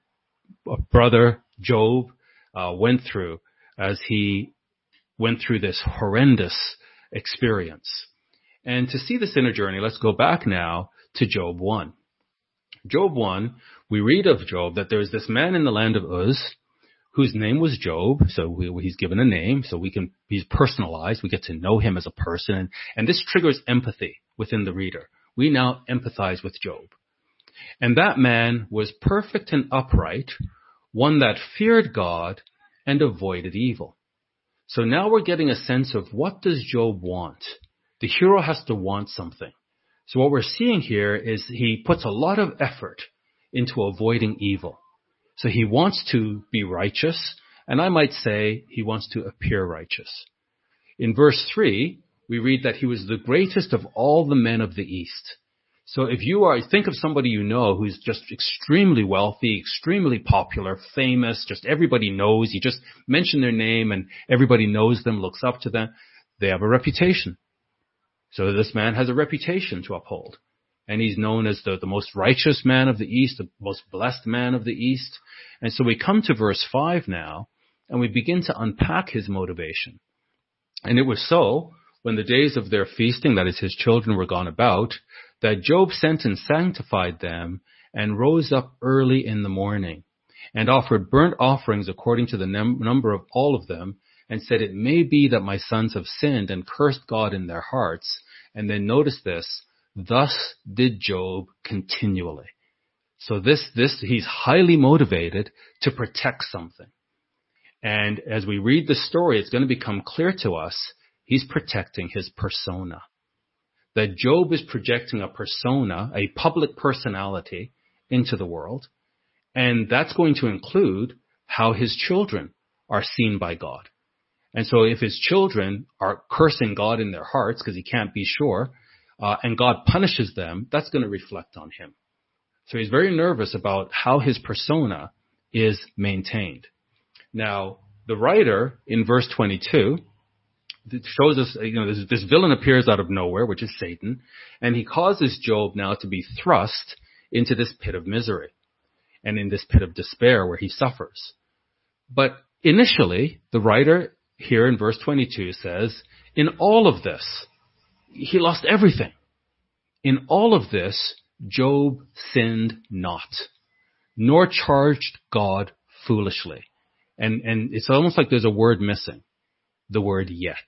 brother Job uh, went through as he went through this horrendous experience. And to see this inner journey, let's go back now to Job one. Job one, we read of Job that there is this man in the land of Uz whose name was Job. So we, he's given a name, so we can, he's personalized. We get to know him as a person. And, and this triggers empathy within the reader. We now empathize with Job. And that man was perfect and upright, one that feared God and avoided evil. So now we're getting a sense of what does Job want? The hero has to want something. So what we're seeing here is he puts a lot of effort into avoiding evil. So he wants to be righteous, and I might say he wants to appear righteous. In verse three, we read that he was the greatest of all the men of the East. So if you are, think of somebody you know who's just extremely wealthy, extremely popular, famous, just everybody knows, you just mention their name and everybody knows them, looks up to them. They have a reputation. So this man has a reputation to uphold. And he's known as the, the most righteous man of the East, the most blessed man of the East. And so we come to verse five now, and we begin to unpack his motivation. And it was so, when the days of their feasting, that is his children, were gone about, that Job sent and sanctified them, and rose up early in the morning, and offered burnt offerings according to the num- number of all of them, and said, it may be that my sons have sinned and cursed God in their hearts. And then notice this, thus did Job continually. So this, this, he's highly motivated to protect something. And as we read the story, it's going to become clear to us, he's protecting his persona. That Job is projecting a persona, a public personality into the world. And that's going to include how his children are seen by God. And so if his children are cursing God in their hearts because he can't be sure, uh, and God punishes them, that's going to reflect on him. So he's very nervous about how his persona is maintained. Now, the writer in verse twenty-two shows us, you know, this, this villain appears out of nowhere, which is Satan, and he causes Job now to be thrust into this pit of misery and in this pit of despair where he suffers. But initially, the writer here in verse twenty-two says, in all of this, he lost everything. In all of this, Job sinned not, nor charged God foolishly. And, and it's almost like there's a word missing, the word yet.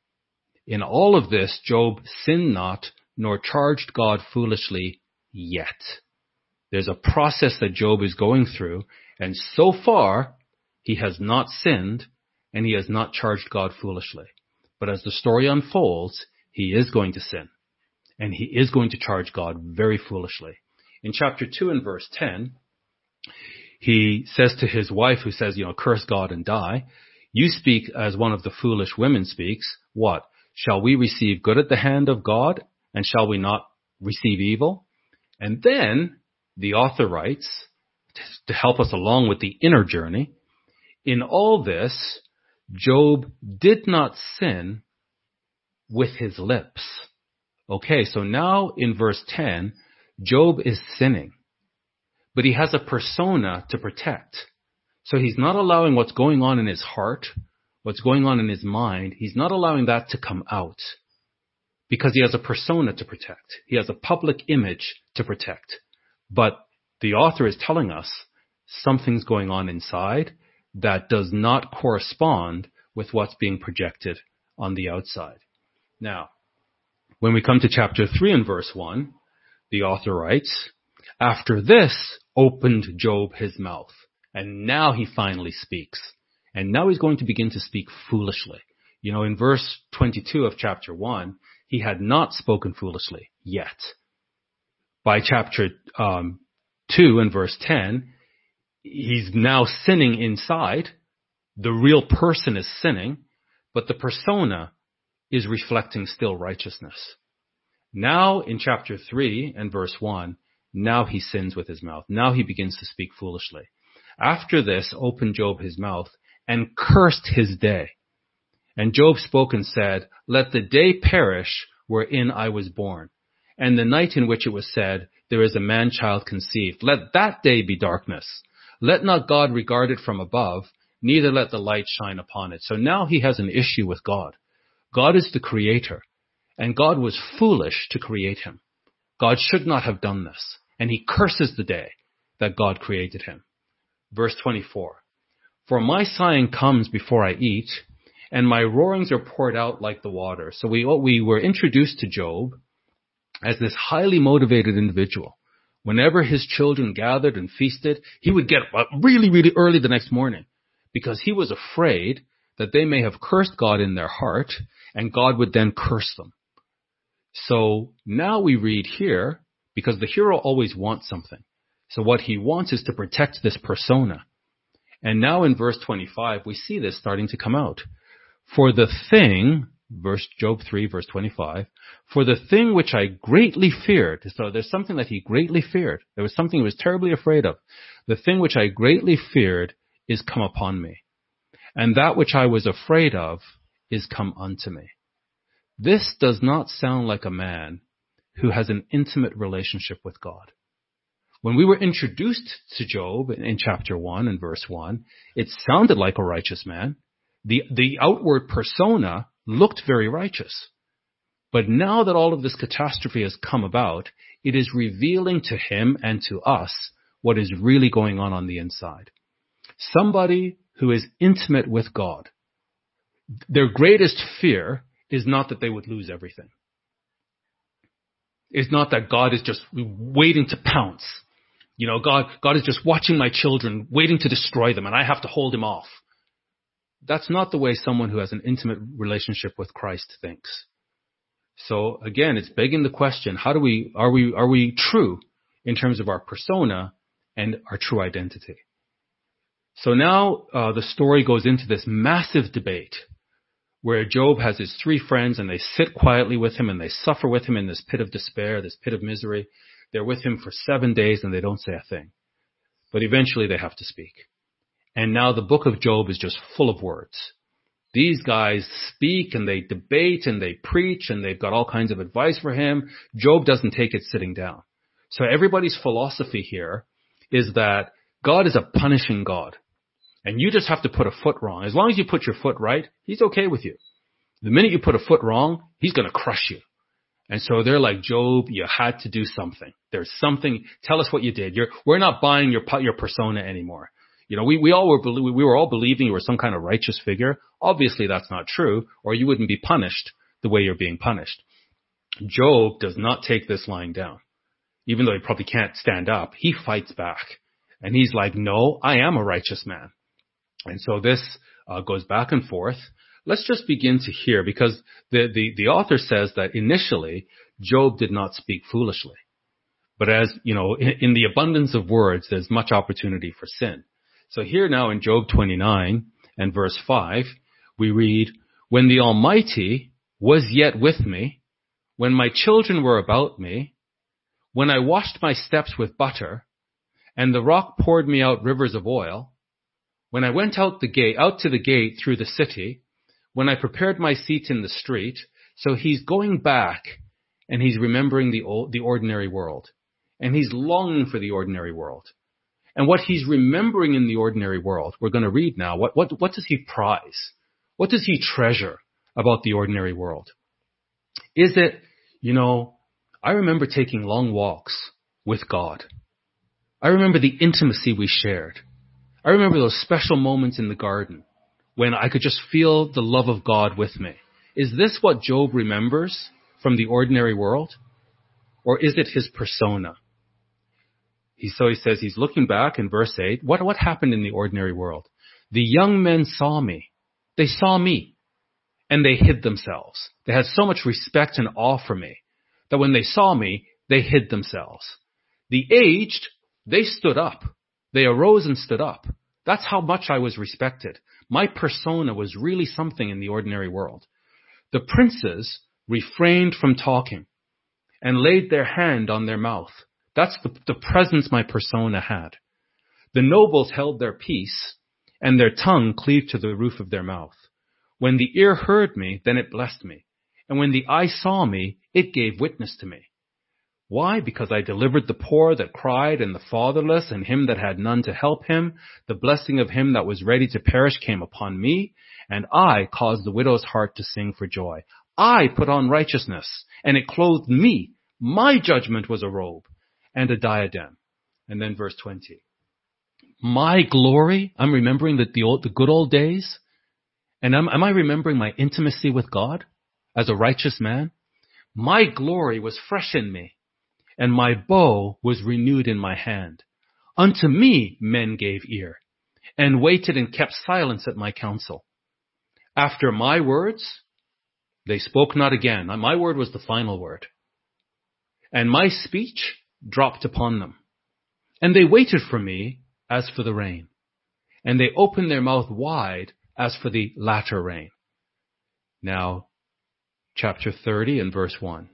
In all of this, Job sinned not, nor charged God foolishly yet. There's a process that Job is going through, and so far, he has not sinned, and he has not charged God foolishly. But as the story unfolds, he is going to sin. And he is going to charge God very foolishly. In chapter two and verse ten, he says to his wife who says, you know, curse God and die, you speak as one of the foolish women speaks. What? Shall we receive good at the hand of God? And shall we not receive evil. And then the author writes, to help us along with the inner journey, in all this, Job did not sin with his lips. Okay, so now in verse ten, Job is sinning, but he has a persona to protect. So he's not allowing what's going on in his heart, what's going on in his mind, he's not allowing that to come out because he has a persona to protect. He has a public image to protect. But the author is telling us something's going on inside that does not correspond with what's being projected on the outside. Now, when we come to chapter three and verse one, the author writes, after this opened Job his mouth, and now he finally speaks. And now he's going to begin to speak foolishly. You know, in verse twenty-two of chapter one, he had not spoken foolishly yet. By chapter um, two and verse ten, he's now sinning inside. The real person is sinning, but the persona is reflecting still righteousness. Now in chapter three and verse one, now he sins with his mouth. Now he begins to speak foolishly. After this opened Job his mouth and cursed his day. And Job spoke and said, let the day perish wherein I was born, and the night in which it was said, there is a man-child conceived. Let that day be darkness. Let not God regard it from above, neither let the light shine upon it. So now he has an issue with God. God is the creator, and God was foolish to create him. God should not have done this, and he curses the day that God created him. Verse twenty-four, for my sighing comes before I eat, and my roarings are poured out like the water. So we, we were introduced to Job as this highly motivated individual. Whenever his children gathered and feasted, he would get up really, really early the next morning because he was afraid that they may have cursed God in their heart and God would then curse them. So now we read here, because the hero always wants something. So what he wants is to protect this persona. And now in verse twenty-five, we see this starting to come out. For the thing, verse Job three, verse twenty-five, for the thing which I greatly feared. So there's something that he greatly feared. There was something he was terribly afraid of. The thing which I greatly feared is come upon me. And that which I was afraid of is come unto me. This does not sound like a man who has an intimate relationship with God. When we were introduced to Job in chapter one and verse one, it sounded like a righteous man. The, the outward persona looked very righteous. But now that all of this catastrophe has come about, it is revealing to him and to us what is really going on on the inside. Somebody who is intimate with God, their greatest fear is not that they would lose everything. It's not that God is just waiting to pounce. You know, God, God is just watching my children, waiting to destroy them, and I have to hold him off. That's not the way someone who has an intimate relationship with Christ thinks. So again, it's begging the question, how do we, are we, are we true in terms of our persona and our true identity? So now uh, the story goes into this massive debate where Job has his three friends and they sit quietly with him and they suffer with him in this pit of despair, this pit of misery. They're with him for seven days and they don't say a thing. But eventually they have to speak. And now the book of Job is just full of words. These guys speak and they debate and they preach and they've got all kinds of advice for him. Job doesn't take it sitting down. So everybody's philosophy here is that God is a punishing God. And you just have to put a foot wrong. As long as you put your foot right, he's okay with you. The minute you put a foot wrong, he's going to crush you. And so they're like, Job, you had to do something. There's something. Tell us what you did. You're, we're not buying your your persona anymore. You know, we, we all were, we were all believing you were some kind of righteous figure. Obviously that's not true, or you wouldn't be punished the way you're being punished. Job does not take this lying down. Even though he probably can't stand up, he fights back. And he's like, no, I am a righteous man. And so this uh, goes back and forth. Let's just begin to hear, because the, the, the author says that initially Job did not speak foolishly. But as, you know, in, in the abundance of words, there's much opportunity for sin. So here now in Job twenty-nine and verse five, we read, when the Almighty was yet with me, when my children were about me, when I washed my steps with butter, and the rock poured me out rivers of oil, when I went out the gate, out to the gate through the city, when I prepared my seat in the street. So he's going back and he's remembering the old, the ordinary world, and he's longing for the ordinary world. And what he's remembering in the ordinary world, we're going to read now. What, what, what does he prize? What does he treasure about the ordinary world? Is it, you know, I remember taking long walks with God. I remember the intimacy we shared. I remember those special moments in the garden when I could just feel the love of God with me. Is this what Job remembers from the ordinary world? Or is it his persona? He, so he says he's looking back in verse eight. What, what happened in the ordinary world? The young men saw me. They saw me. And they hid themselves. They had so much respect and awe for me that when they saw me, they hid themselves. The aged, they stood up. They arose and stood up. That's how much I was respected. My persona was really something in the ordinary world. The princes refrained from talking and laid their hand on their mouth. That's the, the presence my persona had. The nobles held their peace, and their tongue cleaved to the roof of their mouth. When the ear heard me, then it blessed me. And when the eye saw me, it gave witness to me. Why? Because I delivered the poor that cried and the fatherless and him that had none to help him. The blessing of him that was ready to perish came upon me, and I caused the widow's heart to sing for joy. I put on righteousness, and it clothed me. My judgment was a robe and a diadem. And then verse twenty. My glory, I'm remembering that the old, the good old days. And am, am I remembering my intimacy with God as a righteous man? My glory was fresh in me, and my bow was renewed in my hand. Unto me men gave ear, and waited and kept silence at my counsel. After my words, they spoke not again. My word was the final word. And my speech dropped upon them. And they waited for me as for the rain. And they opened their mouth wide as for the latter rain. Now, chapter thirty and verse one.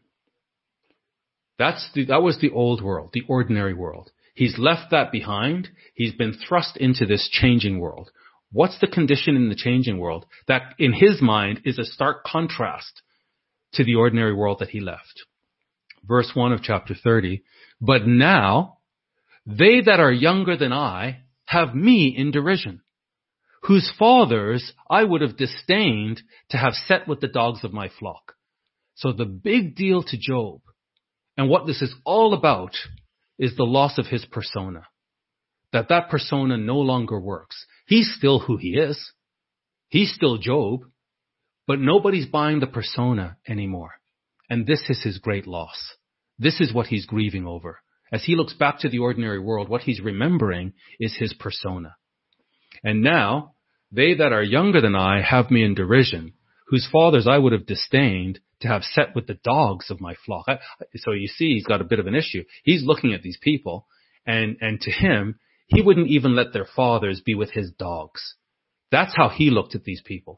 That's the, that was the old world, the ordinary world. He's left that behind. He's been thrust into this changing world. What's the condition in the changing world? That in his mind is a stark contrast to the ordinary world that he left. Verse one of chapter thirty. But now, they that are younger than I have me in derision, whose fathers I would have disdained to have set with the dogs of my flock. So the big deal to Job, and what this is all about, is the loss of his persona. That that persona no longer works. He's still who he is. He's still Job, but nobody's buying the persona anymore. And this is his great loss. This is what he's grieving over. As he looks back to the ordinary world, what he's remembering is his persona. And now, they that are younger than I have me in derision, whose fathers I would have disdained to have set with the dogs of my flock. I, so you see, he's got a bit of an issue. He's looking at these people, and, and to him, he wouldn't even let their fathers be with his dogs. That's how he looked at these people.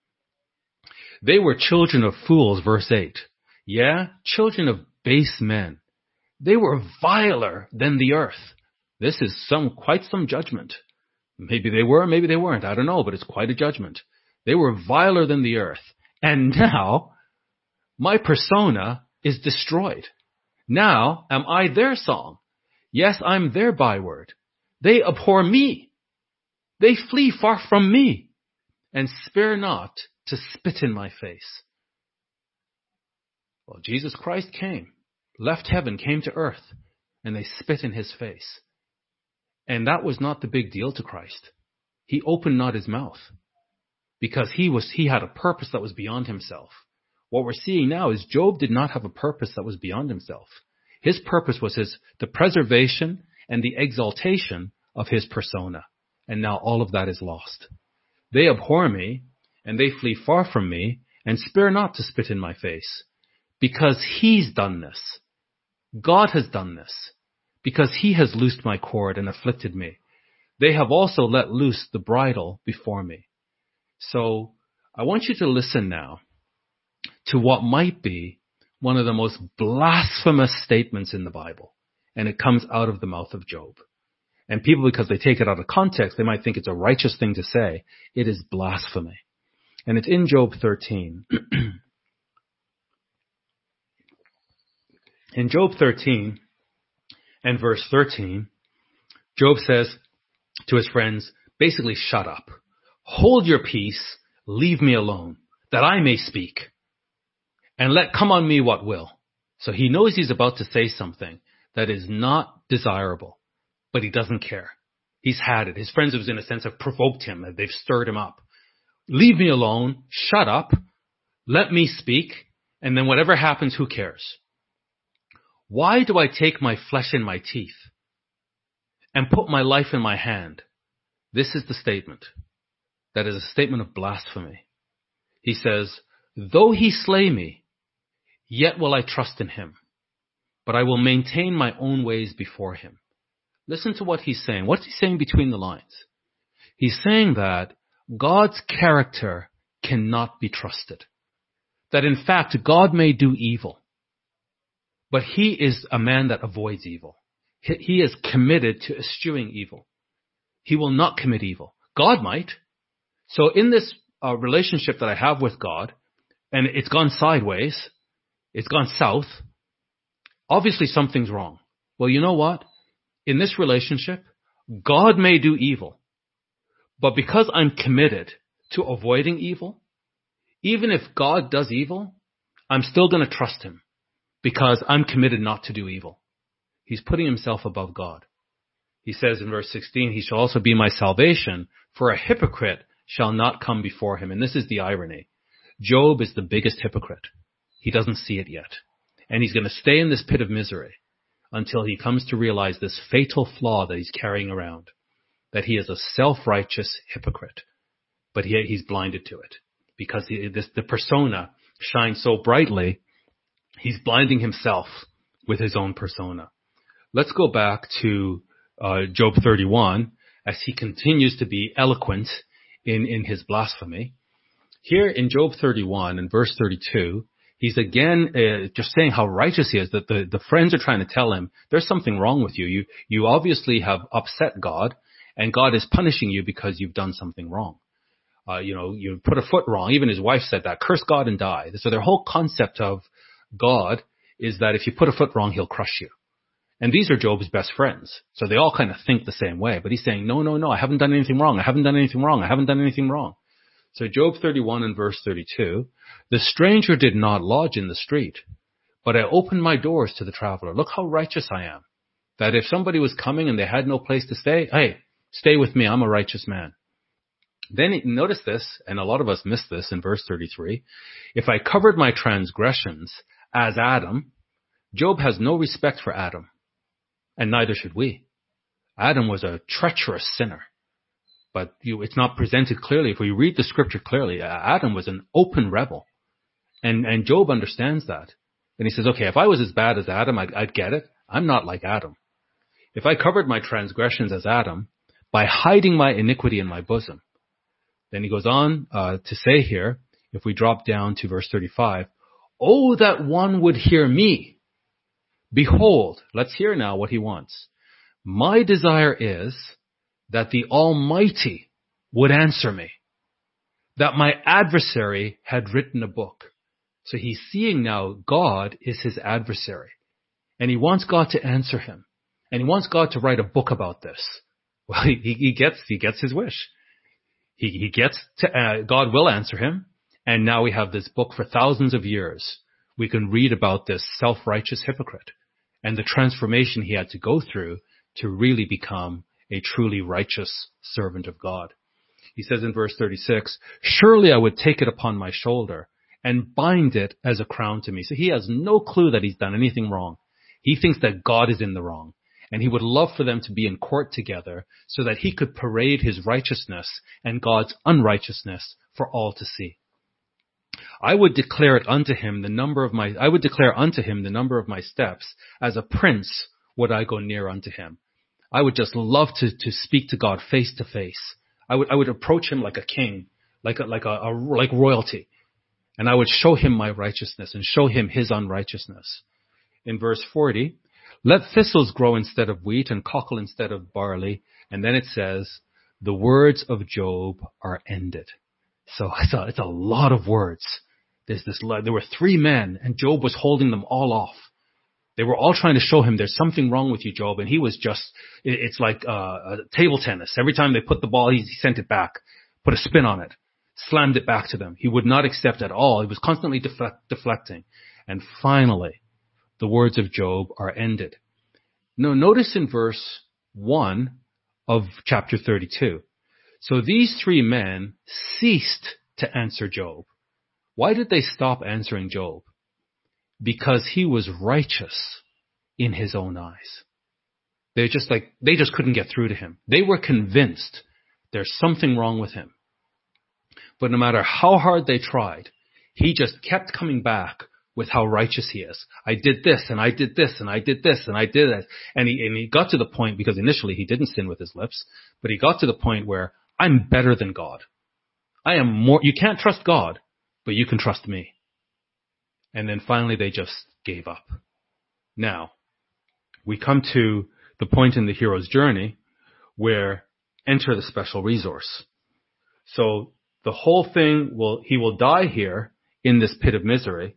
They were children of fools, verse eight. Yeah, children of base men. They were viler than the earth. This is some quite some judgment. Maybe they were, maybe they weren't. I don't know, but it's quite a judgment. They were viler than the earth. And now, my persona is destroyed. Now am I their song. Yes, I'm their byword. They abhor me. They flee far from me, and spare not to spit in my face. Well, Jesus Christ came, left heaven, came to earth, and they spit in his face. And that was not the big deal to Christ. He opened not his mouth because he was, he had a purpose that was beyond himself. What we're seeing now is Job did not have a purpose that was beyond himself. His purpose was his, the preservation and the exaltation of his persona. And now all of that is lost. They abhor me, and they flee far from me, and spare not to spit in my face. Because he's done this. God has done this. Because he has loosed my cord and afflicted me. They have also let loose the bridle before me. So I want you to listen now to what might be one of the most blasphemous statements in the Bible. And it comes out of the mouth of Job. And people, because they take it out of context, they might think it's a righteous thing to say. It is blasphemy. And it's in Job thirteen. In Job thirteen and verse thirteen, Job says to his friends, basically, shut up. Hold your peace. Leave me alone, that I may speak. And let come on me what will. So he knows he's about to say something that is not desirable, but he doesn't care. He's had it. His friends, have, in a sense, have provoked him. They've stirred him up. Leave me alone. Shut up. Let me speak. And then whatever happens, who cares? Why do I take my flesh in my teeth and put my life in my hand? This is the statement. That is a statement of blasphemy. He says, though he slay me, yet will I trust in him, but I will maintain my own ways before him. Listen to what he's saying. What's he saying between the lines? He's saying that God's character cannot be trusted. That in fact, God may do evil, but he is a man that avoids evil. He is committed to eschewing evil. He will not commit evil. God might. So in this uh, relationship that I have with God, and it's gone sideways, it's gone south, obviously something's wrong. Well, you know what? In this relationship, God may do evil, but because I'm committed to avoiding evil, even if God does evil, I'm still going to trust him because I'm committed not to do evil. He's putting himself above God. He says in verse sixteen, he shall also be my salvation, for a hypocrite shall not come before him. And this is the irony. Job is the biggest hypocrite. He doesn't see it yet. And he's going to stay in this pit of misery until he comes to realize this fatal flaw that he's carrying around, that he is a self-righteous hypocrite. But he, he's blinded to it because he, this, the persona shines so brightly, he's blinding himself with his own persona. Let's go back to uh, Job thirty-one as he continues to be eloquent in, in his blasphemy. Here in Job thirty-one and verse thirty-two, he's again uh, just saying how righteous he is, that the, the friends are trying to tell him, there's something wrong with you. You, you obviously have upset God, and God is punishing you because you've done something wrong. Uh, you know, you put a foot wrong. Even his wife said that, curse God and die. So their whole concept of God is that if you put a foot wrong, he'll crush you. And these are Job's best friends. So they all kind of think the same way. But he's saying, no, no, no, I haven't done anything wrong. I haven't done anything wrong. I haven't done anything wrong. So Job thirty-one and verse thirty-two, the stranger did not lodge in the street, but I opened my doors to the traveler. Look how righteous I am. That if somebody was coming and they had no place to stay, hey, stay with me. I'm a righteous man. Then notice this, and a lot of us miss this in verse thirty-three. If I covered my transgressions as Adam, Job has no respect for Adam. And neither should we. Adam was a treacherous sinner. But you, it's not presented clearly. If we read the scripture clearly, Adam was an open rebel. And, and Job understands that. And he says, okay, if I was as bad as Adam, I'd, I'd get it. I'm not like Adam. If I covered my transgressions as Adam by hiding my iniquity in my bosom. Then he goes on uh, to say here, if we drop down to verse thirty-five, oh, that one would hear me. Behold, let's hear now what he wants. My desire is that the Almighty would answer me, that my adversary had written a book. So he's seeing now God is his adversary, and he wants God to answer him, and he wants God to write a book about this. Well, he, he gets he gets his wish. He, he gets to uh, God will answer him, and now we have this book for thousands of years. We can read about this self-righteous hypocrite and the transformation he had to go through to really become a truly righteous servant of God. He says in verse thirty-six, surely I would take it upon my shoulder and bind it as a crown to me. So he has no clue that he's done anything wrong. He thinks that God is in the wrong, and he would love for them to be in court together so that he could parade his righteousness and God's unrighteousness for all to see. I would declare it unto him the number of my, I would declare unto him the number of my steps. As a prince would I go near unto him. I would just love to, to speak to God face to face. I would, I would approach him like a king, like a, like a, a like royalty. and I would show him my righteousness and show him his unrighteousness. In verse forty, let thistles grow instead of wheat and cockle instead of barley. And then it says, the words of Job are ended. So it's a, it's a lot of words. There's this, there were three men and Job was holding them all off. They were all trying to show him there's something wrong with you, Job. And he was just, it's like uh, table tennis. Every time they put the ball, he sent it back, put a spin on it, slammed it back to them. He would not accept at all. He was constantly deflect, deflecting. And finally, the words of Job are ended. Now, notice in verse one of chapter thirty-two. So these three men ceased to answer Job. Why did they stop answering Job? Because he was righteous in his own eyes. They're just like, they just couldn't get through to him. They were convinced there's something wrong with him. But no matter how hard they tried, he just kept coming back with how righteous he is. I did this and I did this and I did this and I did that. And he, and he got to the point, because initially he didn't sin with his lips, but he got to the point where I'm better than God. I am more, you can't trust God, but you can trust me. And then finally they just gave up. Now, we come to the point in the hero's journey where enter the special resource. So the whole thing will, he will die here in this pit of misery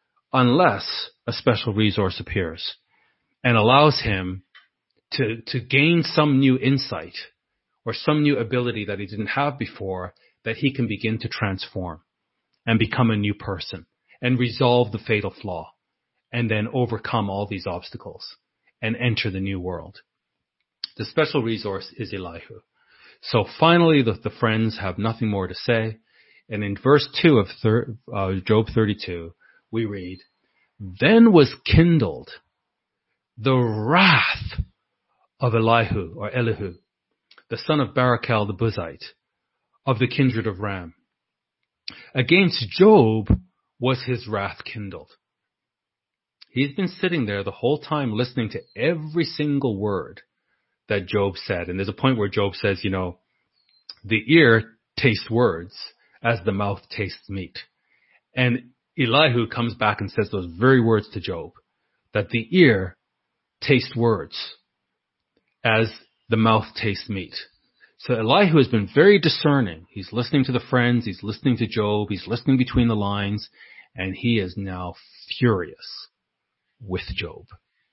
unless a special resource appears and allows him to, to gain some new insight or some new ability that he didn't have before, that he can begin to transform and become a new person and resolve the fatal flaw and then overcome all these obstacles and enter the new world. The special resource is Elihu. So finally, the, the friends have nothing more to say. And in verse two of thir- uh, Job thirty-two, we read, then was kindled the wrath of Elihu, or Elihu, the son of Barachel the Buzite, of the kindred of Ram. Against Job was his wrath kindled. He's been sitting there the whole time listening to every single word that Job said. And there's a point where Job says, you know, the ear tastes words as the mouth tastes meat. And Elihu comes back and says those very words to Job, that the ear tastes words as the mouth tastes meat. So Elihu has been very discerning. He's listening to the friends. He's listening to Job. He's listening between the lines. And he is now furious with Job.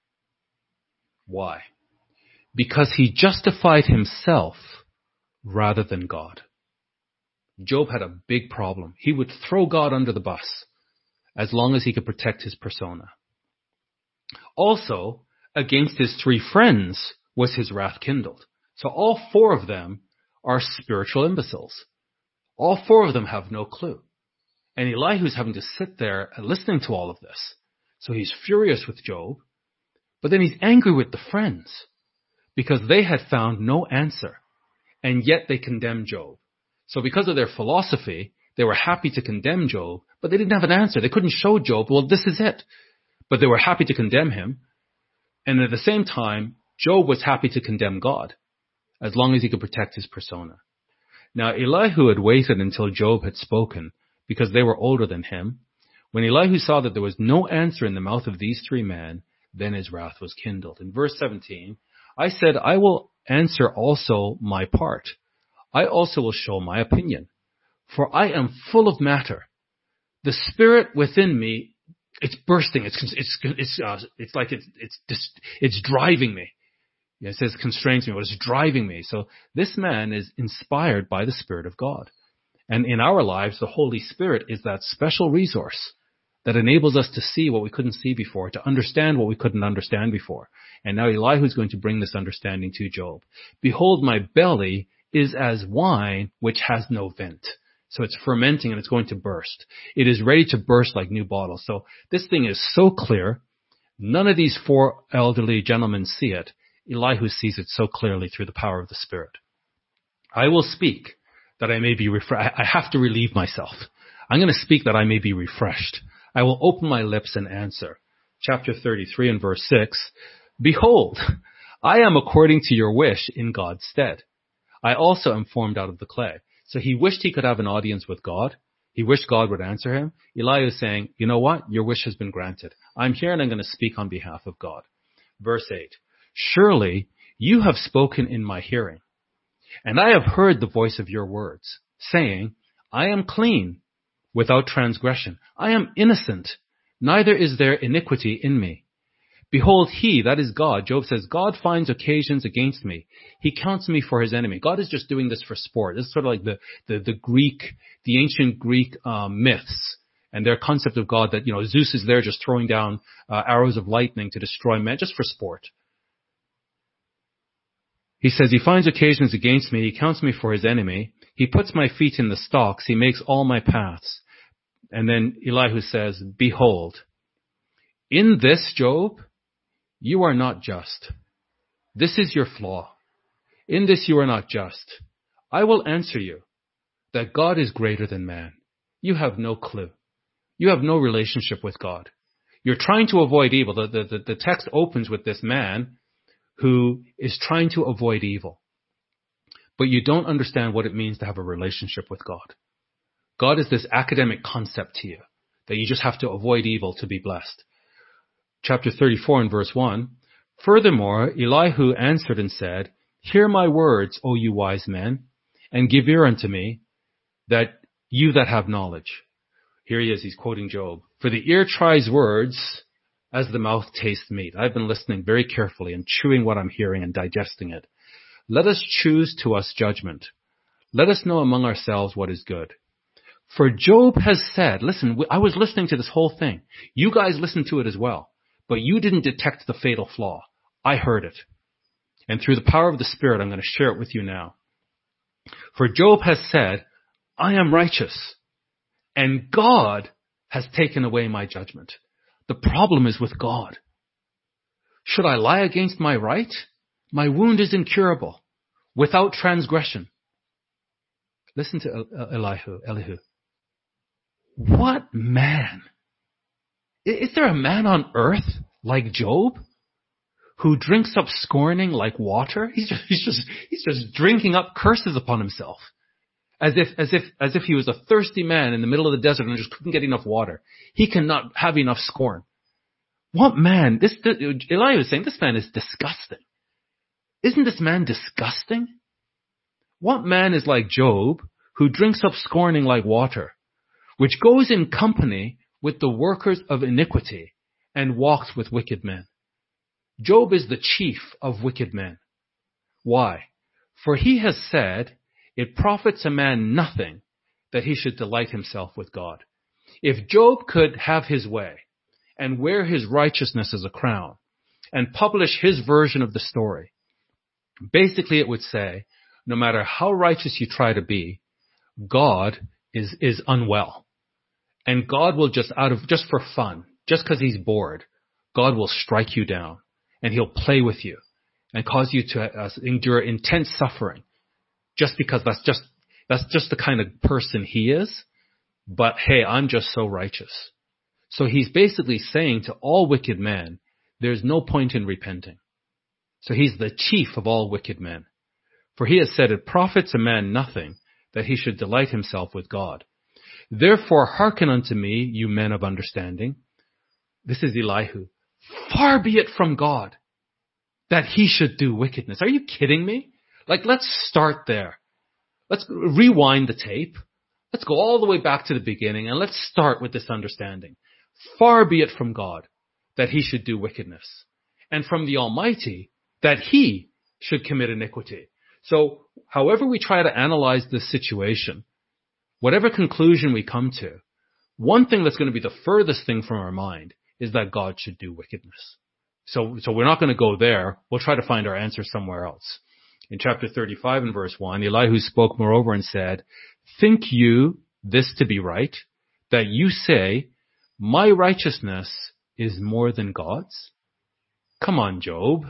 Why? Because he justified himself rather than God. Job had a big problem. He would throw God under the bus as long as he could protect his persona. Also, against his three friends was his wrath kindled. So all four of them are spiritual imbeciles. All four of them have no clue. And Elihu's having to sit there and listening to all of this. So he's furious with Job, but then he's angry with the friends because they had found no answer, and yet they condemned Job. So because of their philosophy, they were happy to condemn Job, but they didn't have an answer. They couldn't show Job, well, this is it. But they were happy to condemn him. And at the same time, Job was happy to condemn God as long as he could protect his persona. Now, Elihu had waited until Job had spoken because they were older than him. When Elihu saw that there was no answer in the mouth of these three men, then his wrath was kindled. In verse seventeen, I said, I will answer also my part. I also will show my opinion, for I am full of matter. The spirit within me, it's bursting. It's it's it's uh, it's like it's it's just, it's driving me. Yeah, it says constrains me, but it's driving me. So this man is inspired by the Spirit of God, and in our lives, the Holy Spirit is that special resource that enables us to see what we couldn't see before, to understand what we couldn't understand before. And now Elihu is going to bring this understanding to Job. Behold, my belly is as wine which has no vent. So it's fermenting and it's going to burst. It is ready to burst like new bottles. So this thing is so clear. None of these four elderly gentlemen see it. Elihu sees it so clearly through the power of the Spirit. I will speak that I may be refreshed. I have to relieve myself. I'm going to speak that I may be refreshed. I will open my lips and answer. Chapter thirty-three and verse six. Behold, I am according to your wish in God's stead. I also am formed out of the clay. So he wished he could have an audience with God. He wished God would answer him. Elihu is saying, you know what? Your wish has been granted. I'm here and I'm going to speak on behalf of God. Verse eight. Surely you have spoken in my hearing, and I have heard the voice of your words, saying, I am clean, without transgression. I am innocent, neither is there iniquity in me. Behold, he, that is God, Job says, God finds occasions against me. He counts me for his enemy. God is just doing this for sport. This is sort of like the, the, the Greek, the ancient Greek um, myths and their concept of God that, you know, Zeus is there just throwing down uh, arrows of lightning to destroy men, just for sport. He says, he finds occasions against me. He counts me for his enemy. He puts my feet in the stocks. He makes all my paths. And then Elihu says, behold, in this, Job, you are not just. This is your flaw. In this you are not just. I will answer you that God is greater than man. You have no clue. You have no relationship with God. You're trying to avoid evil. The, the, the text opens with this man who is trying to avoid evil. But you don't understand what it means to have a relationship with God. God is this academic concept to you that you just have to avoid evil to be blessed. Chapter thirty-four and verse one, furthermore, Elihu answered and said, hear my words, O you wise men, and give ear unto me, that you that have knowledge. Here he is, he's quoting Job. For the ear tries words as the mouth tastes meat. I've been listening very carefully and chewing what I'm hearing and digesting it. Let us choose to us judgment. Let us know among ourselves what is good. For Job has said, listen, I was listening to this whole thing. You guys listened to it as well. But you didn't detect the fatal flaw. I heard it. And through the power of the Spirit, I'm going to share it with you now. For Job has said, I am righteous, and God has taken away my judgment. The problem is with God. Should I lie against my right? My wound is incurable, without transgression. Listen to Elihu. Elihu. What man? Is there a man on earth like Job who drinks up scorning like water? He's just, he's just, he's just drinking up curses upon himself. As if, as if, as if he was a thirsty man in the middle of the desert and just couldn't get enough water. He cannot have enough scorn. What man? This, Elihu is saying this man is disgusting. Isn't this man disgusting? What man is like Job who drinks up scorning like water, which goes in company with the workers of iniquity and walks with wicked men? Job is the chief of wicked men. Why? For he has said, it profits a man nothing that he should delight himself with God. If Job could have his way and wear his righteousness as a crown and publish his version of the story, basically it would say, no matter how righteous you try to be, God is, is unwell. And God will just out of, just for fun, just because he's bored, God will strike you down and he'll play with you and cause you to uh, endure intense suffering just because that's just, that's just the kind of person he is. But hey, I'm just so righteous. So he's basically saying to all wicked men, there's no point in repenting. So he's the chief of all wicked men. For he has said, it profits a man nothing that he should delight himself with God. Therefore, hearken unto me, you men of understanding. This is Elihu. Far be it from God that he should do wickedness. Are you kidding me? Like, let's start there. Let's rewind the tape. Let's go all the way back to the beginning and let's start with this understanding. Far be it from God that he should do wickedness, and from the Almighty that he should commit iniquity. So, however we try to analyze this situation, whatever conclusion we come to, one thing that's going to be the furthest thing from our mind is that God should do wickedness. So, so we're not going to go there. We'll try to find our answer somewhere else. In chapter thirty-five and verse one, Elihu spoke moreover and said, think you this to be right, that you say, my righteousness is more than God's? Come on, Job.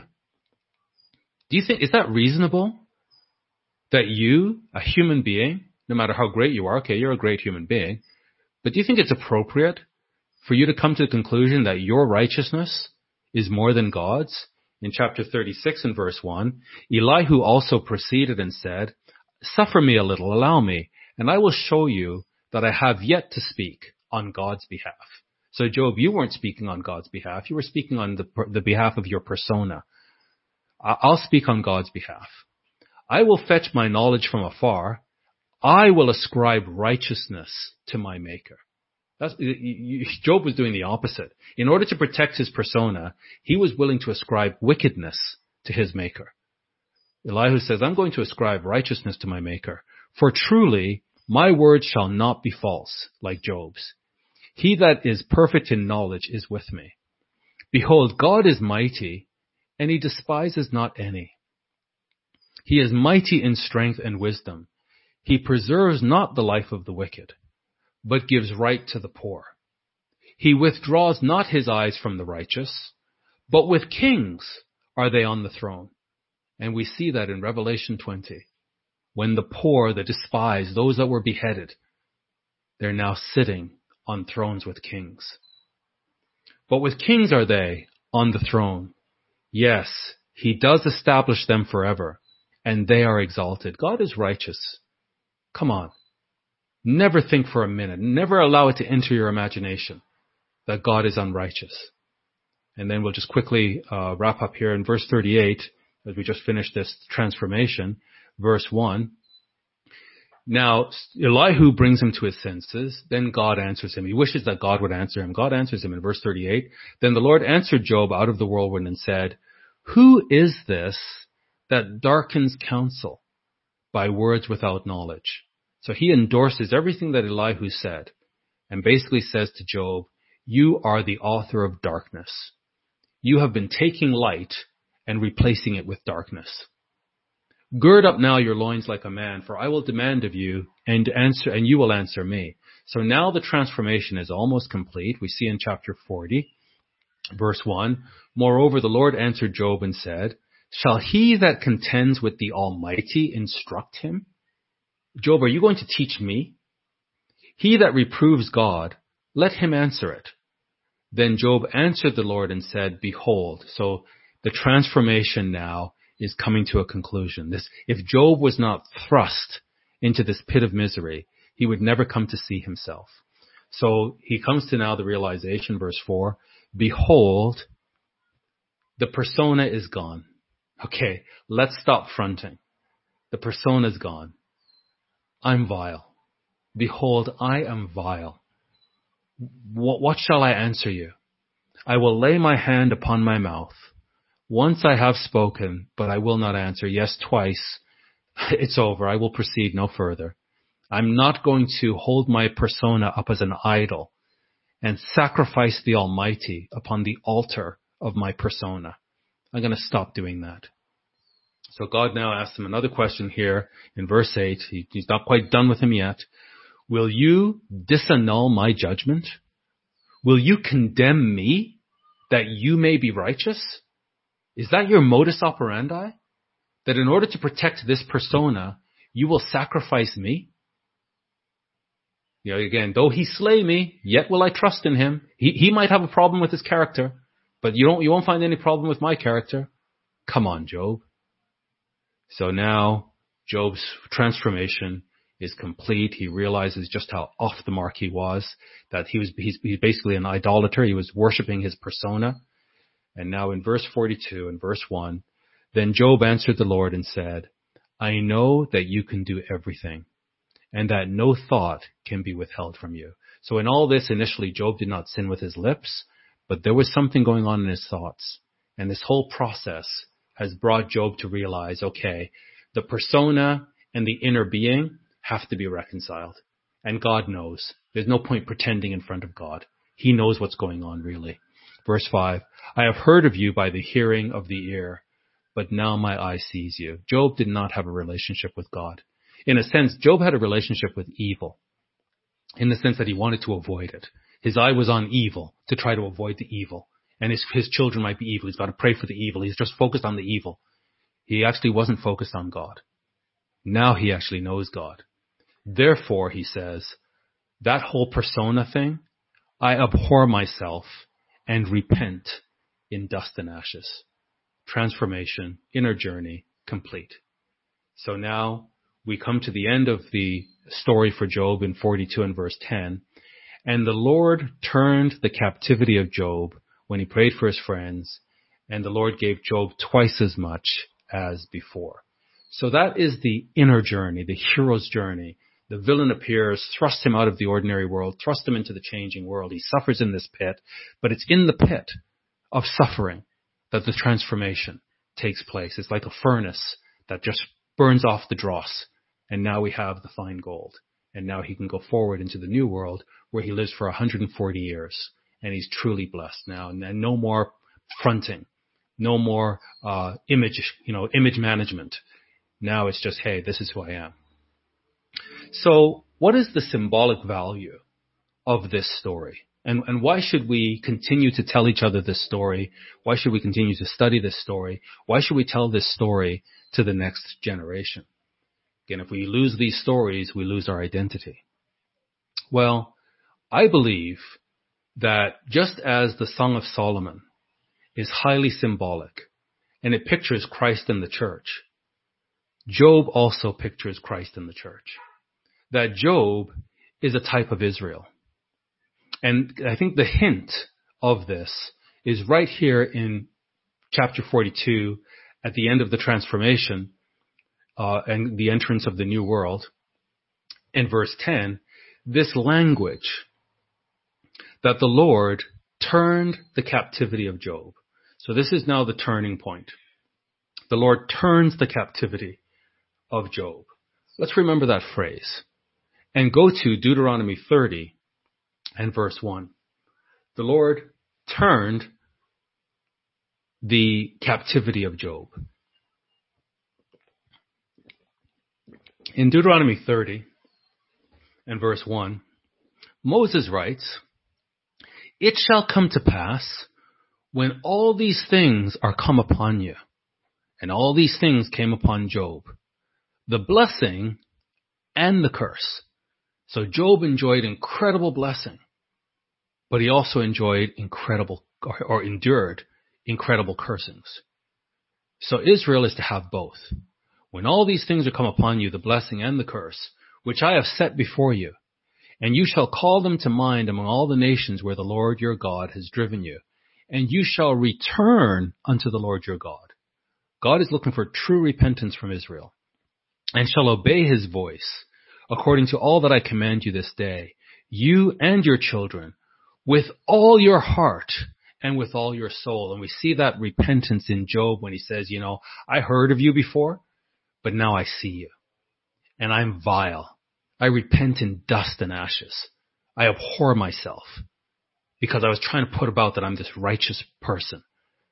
Do you think, is that reasonable? That you, a human being, no matter how great you are, okay, you're a great human being, but do you think it's appropriate for you to come to the conclusion that your righteousness is more than God's? In chapter thirty-six and verse one, Elihu also proceeded and said, suffer me a little, allow me, and I will show you that I have yet to speak on God's behalf. So Job, you weren't speaking on God's behalf. You were speaking on the, the behalf of your persona. I'll speak on God's behalf. I will fetch my knowledge from afar. I will ascribe righteousness to my Maker. That's, Job was doing the opposite. In order to protect his persona, he was willing to ascribe wickedness to his Maker. Elihu says, I'm going to ascribe righteousness to my Maker. For truly, my word shall not be false, like Job's. He that is perfect in knowledge is with me. Behold, God is mighty, and he despises not any. He is mighty in strength and wisdom. He preserves not the life of the wicked, but gives right to the poor. He withdraws not his eyes from the righteous, but with kings are they on the throne. And we see that in Revelation twenty. When the poor, the despised, those that were beheaded, they're now sitting on thrones with kings. But with kings are they on the throne. Yes, he does establish them forever, and they are exalted. God is righteous. Come on. Never think for a minute. Never allow it to enter your imagination that God is unrighteous. And then we'll just quickly uh, wrap up here in verse thirty-eight, as we just finished this transformation. Verse one. Now, Elihu brings him to his senses. Then God answers him. He wishes that God would answer him. God answers him in verse thirty-eight. Then the Lord answered Job out of the whirlwind and said, who is this that darkens counsel by words without knowledge? So he endorses everything that Elihu said and basically says to Job, you are the author of darkness. You have been taking light and replacing it with darkness. Gird up now your loins like a man, for I will demand of you and answer, and you will answer me. So now the transformation is almost complete. We see in chapter forty, verse one, moreover, the Lord answered Job and said, shall he that contends with the Almighty instruct him? Job, are you going to teach me? He that reproves God, let him answer it. Then Job answered the Lord and said, behold. So the transformation now is coming to a conclusion. This, if Job was not thrust into this pit of misery, he would never come to see himself. So he comes to now the realization, verse four, behold, the persona is gone. Okay, let's stop fronting. The persona is gone. I'm vile. Behold, I am vile. What, what shall I answer you? I will lay my hand upon my mouth. Once I have spoken, but I will not answer. Yes, twice. It's over. I will proceed no further. I'm not going to hold my persona up as an idol and sacrifice the Almighty upon the altar of my persona. I'm going to stop doing that. So God now asks him another question here in verse eight. He, he's not quite done with him yet. Will you disannul my judgment? Will you condemn me that you may be righteous? Is that your modus operandi? That in order to protect this persona, you will sacrifice me? You know, again, though he slay me, yet will I trust in him. He, he might have a problem with his character, but you don't, you won't find any problem with my character. Come on, Job. So now Job's transformation is complete. He realizes just how off the mark he was, that he was, he's, he's basically an idolater. He was worshiping his persona. And now in verse forty-two and verse one, then Job answered the Lord and said, I know that you can do everything and that no thought can be withheld from you. So in all this, initially, Job did not sin with his lips, but there was something going on in his thoughts. And this whole process has brought Job to realize, okay, the persona and the inner being have to be reconciled. And God knows. There's no point pretending in front of God. He knows what's going on, really. Verse five, I have heard of you by the hearing of the ear, but now my eye sees you. Job did not have a relationship with God. In a sense, Job had a relationship with evil, in the sense that he wanted to avoid it. His eye was on evil to try to avoid the evil. And his, his children might be evil. He's got to pray for the evil. He's just focused on the evil. He actually wasn't focused on God. Now he actually knows God. Therefore, he says, that whole persona thing, I abhor myself and repent in dust and ashes. Transformation, inner journey, complete. So now we come to the end of the story for Job in forty-two and verse ten. And the Lord turned the captivity of Job when he prayed for his friends, and the Lord gave Job twice as much as before. So that is the inner journey, the hero's journey. The villain appears, thrusts him out of the ordinary world, thrusts him into the changing world. He suffers in this pit, but it's in the pit of suffering that the transformation takes place. It's like a furnace that just burns off the dross, and now we have the fine gold. And now he can go forward into the new world where he lives for one hundred forty years, and he's truly blessed now. And, and no more fronting, no more uh, image, you know, image management. Now it's just, hey, this is who I am. So what is the symbolic value of this story? And, and why should we continue to tell each other this story? Why should we continue to study this story? Why should we tell this story to the next generation? Again, if we lose these stories, we lose our identity. Well, I believe that just as the Song of Solomon is highly symbolic and it pictures Christ in the church, Job also pictures Christ in the church. That Job is a type of Israel. And I think the hint of this is right here in chapter forty-two at the end of the transformation uh, and the entrance of the new world. In verse ten, this language that the Lord turned the captivity of Job. So this is now the turning point. The Lord turns the captivity of Job. Let's remember that phrase and go to Deuteronomy thirty and verse one. The Lord turned the captivity of Job. In Deuteronomy thirty and verse one, Moses writes, "It shall come to pass when all these things are come upon you," and all these things came upon Job, "the blessing and the curse." So Job enjoyed incredible blessing, but he also enjoyed incredible, or, or endured incredible cursings. So Israel is to have both. When all these things are come upon you, the blessing and the curse, which I have set before you, and you shall call them to mind among all the nations where the Lord your God has driven you, and you shall return unto the Lord your God. God is looking for true repentance from Israel, and shall obey his voice, according to all that I command you this day, you and your children, with all your heart and with all your soul. And we see that repentance in Job when he says, you know, I heard of you before, but now I see you. And I'm vile. I repent in dust and ashes. I abhor myself because I was trying to put about that I'm this righteous person.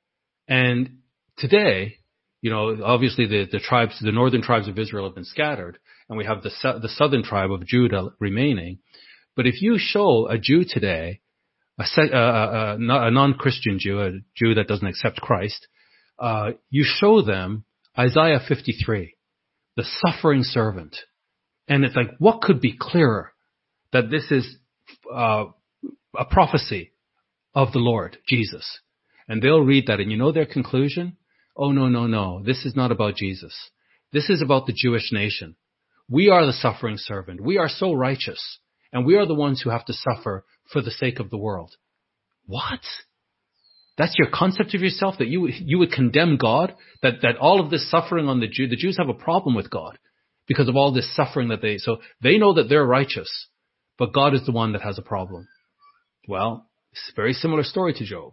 And today, you know, obviously the, the tribes, the northern tribes of Israel have been scattered, and we have the, the southern tribe of Judah remaining. But if you show a Jew today, a, a, a, a non-Christian Jew, a Jew that doesn't accept Christ, uh, you show them Isaiah fifty-three, the suffering servant. And it's like, what could be clearer that this is uh, a prophecy of the Lord, Jesus? And they'll read that, and you know their conclusion? Oh, no, no, no. This is not about Jesus. This is about the Jewish nation. We are the suffering servant. We are so righteous, and we are the ones who have to suffer for the sake of the world. What? That's your concept of yourself, that you you would condemn God? That that all of this suffering on the Jew, the Jews have a problem with God because of all this suffering that they, so they know that they're righteous, but God is the one that has a problem. Well, it's a very similar story to Job.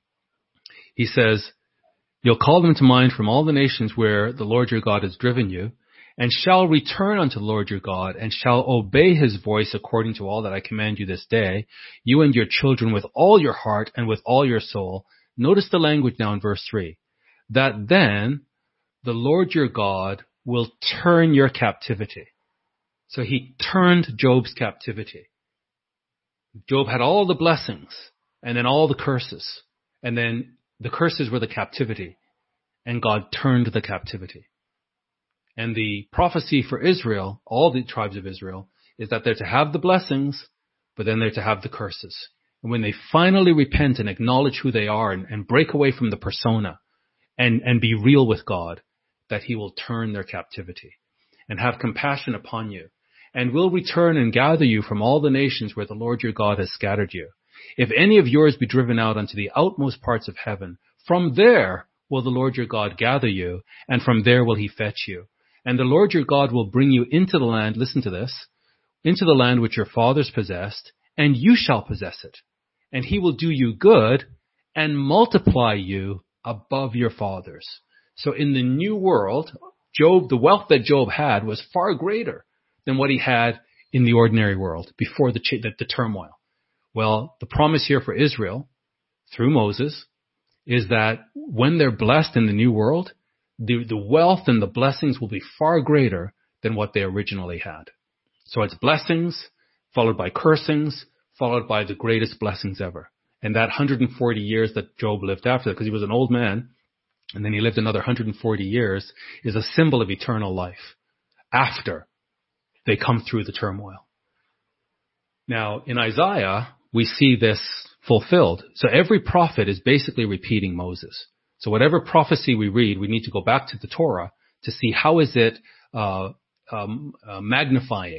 He says, you'll call them to mind from all the nations where the Lord your God has driven you, and shall return unto the Lord your God, and shall obey his voice according to all that I command you this day, you and your children with all your heart and with all your soul. Notice the language now in verse three. That then the Lord your God will turn your captivity. So he turned Job's captivity. Job had all the blessings, and then all the curses, and then the curses were the captivity, and God turned the captivity. And the prophecy for Israel, all the tribes of Israel, is that they're to have the blessings, but then they're to have the curses. And when they finally repent and acknowledge who they are and, and break away from the persona and, and be real with God, that he will turn their captivity. and have compassion upon you, and will return and gather you from all the nations where the Lord your God has scattered you. If any of yours be driven out unto the outmost parts of heaven, from there will the Lord your God gather you, and from there will he fetch you. And the Lord your God will bring you into the land, listen to this, into the land which your fathers possessed, and you shall possess it. And he will do you good and multiply you above your fathers. So in the new world, Job, the wealth that Job had was far greater than what he had in the ordinary world before the, the, the turmoil. Well, the promise here for Israel through Moses is that when they're blessed in the new world, the, the wealth and the blessings will be far greater than what they originally had. So it's blessings followed by cursings, followed by the greatest blessings ever. And that one hundred forty years that Job lived after that, because he was an old man, and then he lived another one hundred forty years, is a symbol of eternal life after they come through the turmoil. Now, in Isaiah, we see this fulfilled. So every prophet is basically repeating Moses. So whatever prophecy we read, we need to go back to the Torah to see how is it uh, um, uh, magnifying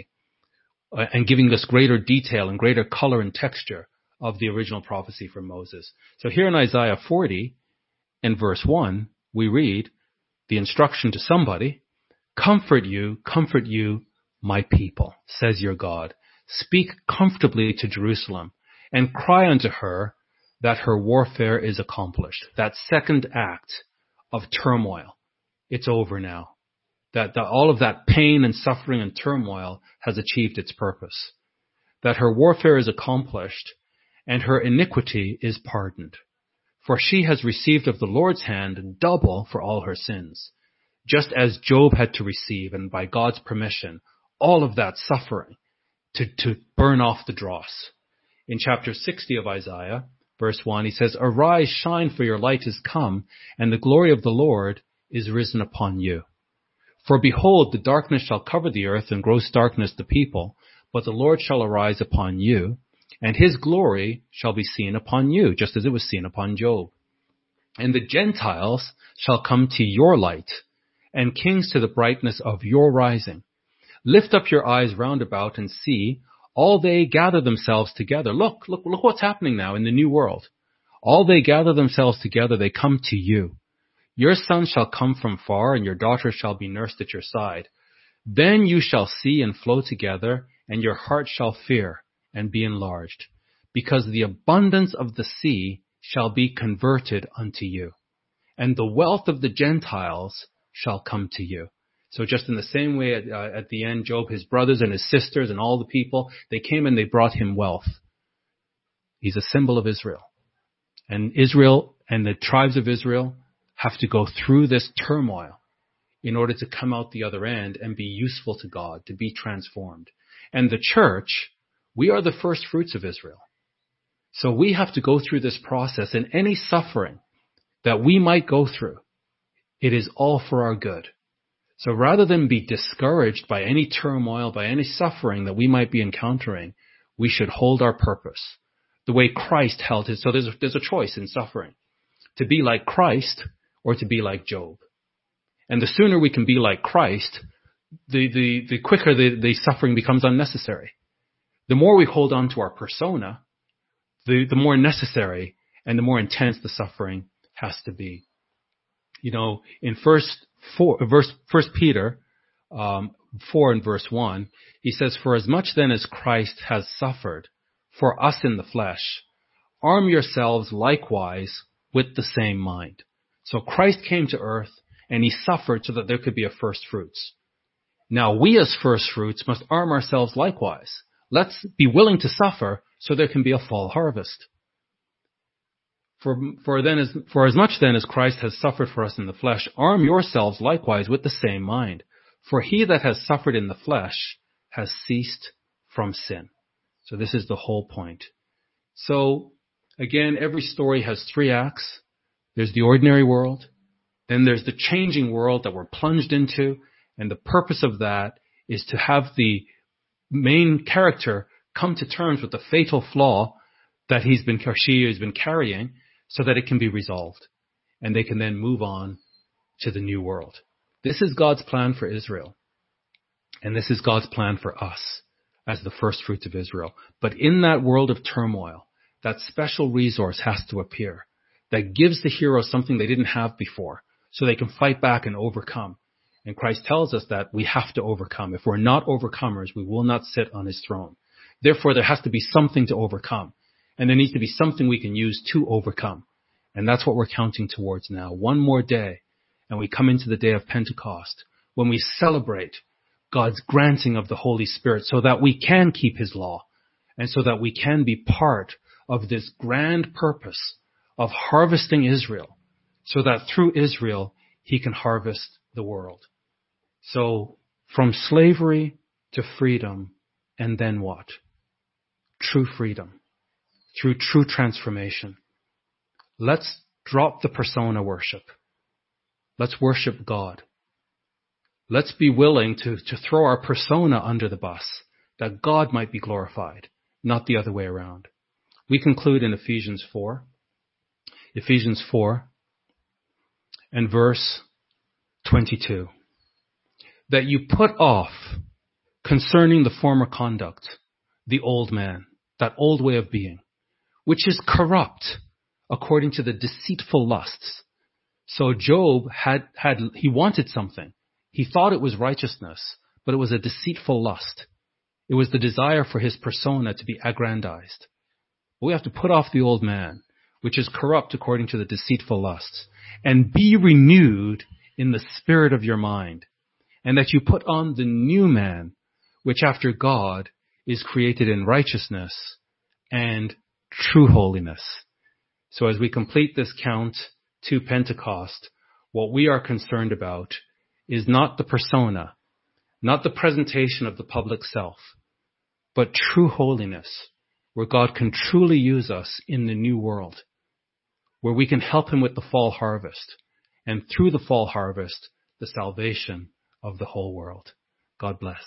uh, and giving us greater detail and greater color and texture of the original prophecy from Moses. So here in Isaiah forty, in verse one, we read the instruction to somebody, "Comfort you, comfort you, my people, says your God. Speak comfortably to Jerusalem and cry unto her that her warfare is accomplished." That second act of turmoil, it's over now. That, that all of that pain and suffering and turmoil has achieved its purpose. That her warfare is accomplished and her iniquity is pardoned. For she has received of the Lord's hand double for all her sins. Just as Job had to receive, and by God's permission, all of that suffering to, to burn off the dross. In chapter sixty of Isaiah, verse one, he says, "Arise, shine, for your light is come, and the glory of the Lord is risen upon you. For behold, the darkness shall cover the earth, and gross darkness the people, but the Lord shall arise upon you, and his glory shall be seen upon you," just as it was seen upon Job. "And the Gentiles shall come to your light, and kings to the brightness of your rising. Lift up your eyes round about and see, all they gather themselves together." Look, look, look what's happening now in the new world. "All they gather themselves together, they come to you. Your sons shall come from far, and your daughters shall be nursed at your side. Then you shall see and flow together, and your heart shall fear and be enlarged, because the abundance of the sea shall be converted unto you, and the wealth of the Gentiles shall come to you." So just in the same way at, uh, at the end, Job, his brothers and his sisters and all the people, they came and they brought him wealth. He's a symbol of Israel. And Israel and the tribes of Israel have to go through this turmoil in order to come out the other end and be useful to God, to be transformed. And the church, we are the first fruits of Israel. So we have to go through this process, and any suffering that we might go through, it is all for our good. So rather than be discouraged by any turmoil, by any suffering that we might be encountering, we should hold our purpose the way Christ held his. So there's a, there's a choice in suffering, to be like Christ or to be like Job. And the sooner we can be like Christ, the, the, the quicker the, the suffering becomes unnecessary. The more we hold on to our persona, the, the more necessary and the more intense the suffering has to be. You know, in first four, verse, First Peter um, four and verse one, he says, "For as much then as Christ has suffered for us in the flesh, arm yourselves likewise with the same mind." So Christ came to earth and he suffered so that there could be a first fruits. Now we as first fruits must arm ourselves likewise. Let's be willing to suffer so there can be a fall harvest. For, for then as, for as much then as Christ has suffered for us in the flesh, arm yourselves likewise with the same mind. For he that has suffered in the flesh has ceased from sin. So this is the whole point. So again, every story has three acts. There's the ordinary world. Then there's the changing world that we're plunged into. And the purpose of that is to have the main character come to terms with the fatal flaw that he's been, or she has been carrying, so that it can be resolved. And they can then move on to the new world. This is God's plan for Israel. And this is God's plan for us as the first fruits of Israel. But in that world of turmoil, that special resource has to appear that gives the heroes something they didn't have before so they can fight back and overcome. And Christ tells us that we have to overcome. If we're not overcomers, we will not sit on his throne. Therefore, there has to be something to overcome. And there needs to be something we can use to overcome. And that's what we're counting towards now. One more day, and we come into the day of Pentecost, when we celebrate God's granting of the Holy Spirit so that we can keep his law and so that we can be part of this grand purpose of harvesting Israel so that through Israel, he can harvest the world. So from slavery to freedom, and then what? True freedom through true transformation. Let's drop the persona worship. Let's worship God. Let's be willing to, to throw our persona under the bus, that God might be glorified, not the other way around. We conclude in Ephesians four, Ephesians four and verse twenty-two, that you put off concerning the former conduct, the old man, that old way of being, which is corrupt according to the deceitful lusts. So Job had, had, he wanted something. He thought it was righteousness, but it was a deceitful lust. It was the desire for his persona to be aggrandized. We have to put off the old man, which is corrupt according to the deceitful lusts, and be renewed in the spirit of your mind, and that you put on the new man, which after God is created in righteousness and true holiness. So as we complete this count to Pentecost, what we are concerned about is not the persona, not the presentation of the public self, but true holiness, where God can truly use us in the new world, where we can help him with the fall harvest, and through the fall harvest, the salvation of the whole world. God bless.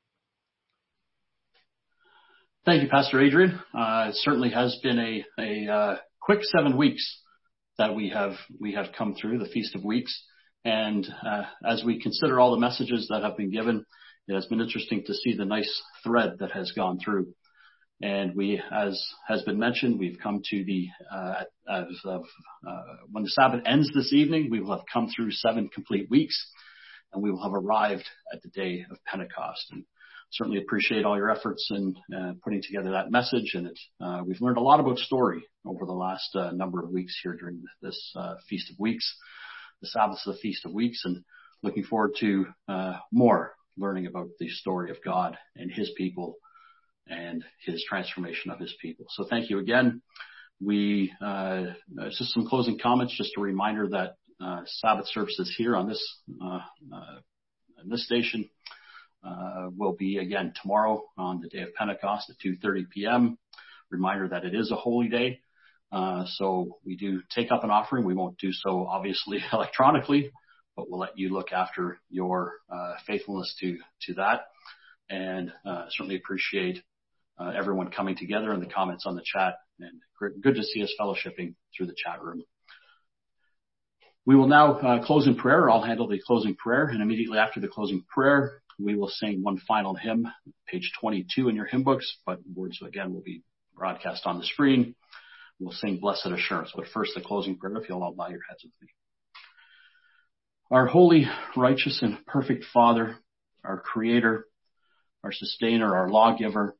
Thank you, Pastor Adrian. Uh, it certainly has been a, a uh, quick seven weeks that we have we have come through, the Feast of Weeks. And uh, as we consider all the messages that have been given, it has been interesting to see the nice thread that has gone through. And we, as has been mentioned, we've come to the, uh, as of, uh, when the Sabbath ends this evening, we will have come through seven complete weeks, and we will have arrived at the day of Pentecost. And certainly appreciate all your efforts in uh, putting together that message. And it, uh, we've learned a lot about story over the last uh, number of weeks here during this uh, Feast of Weeks. The Sabbath is the Feast of Weeks, and looking forward to uh, more learning about the story of God and his people and his transformation of his people. So thank you again. We, uh, just some closing comments, just a reminder that uh, Sabbath services here on this, uh, uh, on this station uh, will be again tomorrow on the day of Pentecost at two thirty p.m. Reminder that it is a holy day. Uh, so we do take up an offering. We won't do so obviously electronically, but we'll let you look after your uh, faithfulness to to that. And uh, certainly appreciate uh, everyone coming together and the comments on the chat. And good to see us fellowshipping through the chat room. We will now uh, close in prayer. I'll handle the closing prayer, and immediately after the closing prayer, we will sing one final hymn, page twenty-two in your hymn books. But words again will be broadcast on the screen. We'll sing Blessed Assurance, but first the closing prayer, if you'll all bow your heads with me. Our holy, righteous, and perfect Father, our Creator, our Sustainer, our Lawgiver,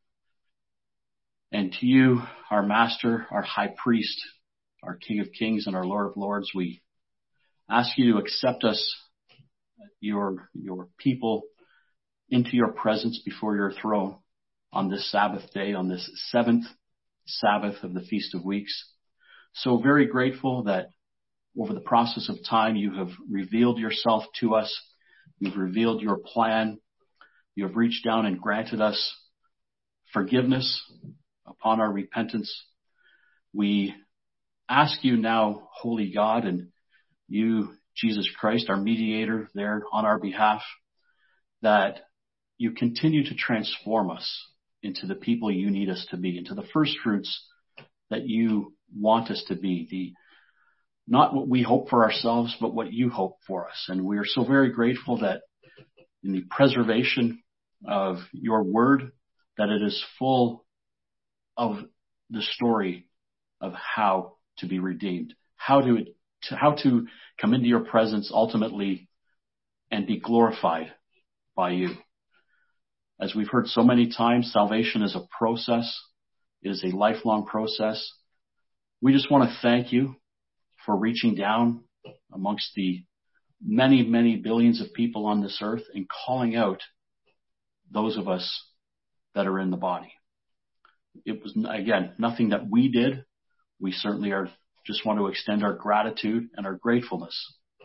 and to you, our Master, our High Priest, our King of Kings, and our Lord of Lords, we ask you to accept us, your, your people, into your presence before your throne on this Sabbath day, on this seventh Sabbath of the Feast of Weeks. So very grateful that over the process of time you have revealed yourself to us. You've revealed your plan. You have reached down and granted us forgiveness upon our repentance. We ask you now, Holy God, and you, Jesus Christ, our mediator there on our behalf, that you continue to transform us into the people you need us to be, into the first fruits that you want us to be, the not what we hope for ourselves, but what you hope for us. And we are so very grateful that in the preservation of your word, that it is full of the story of how to be redeemed, how to, to how to come into your presence ultimately and be glorified by you. As we've heard so many times, salvation is a process. It is a lifelong process. We just want to thank you for reaching down amongst the many, many billions of people on this earth and calling out those of us that are in the body. It was, again, nothing that we did. We certainly are just want to extend our gratitude and our gratefulness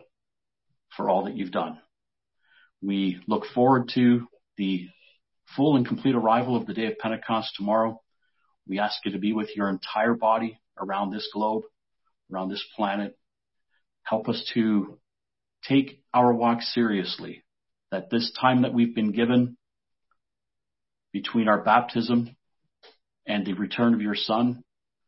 for all that you've done. We look forward to the full and complete arrival of the day of Pentecost tomorrow. We ask you to be with your entire body around this globe, around this planet. Help us to take our walk seriously, that this time that we've been given between our baptism and the return of your Son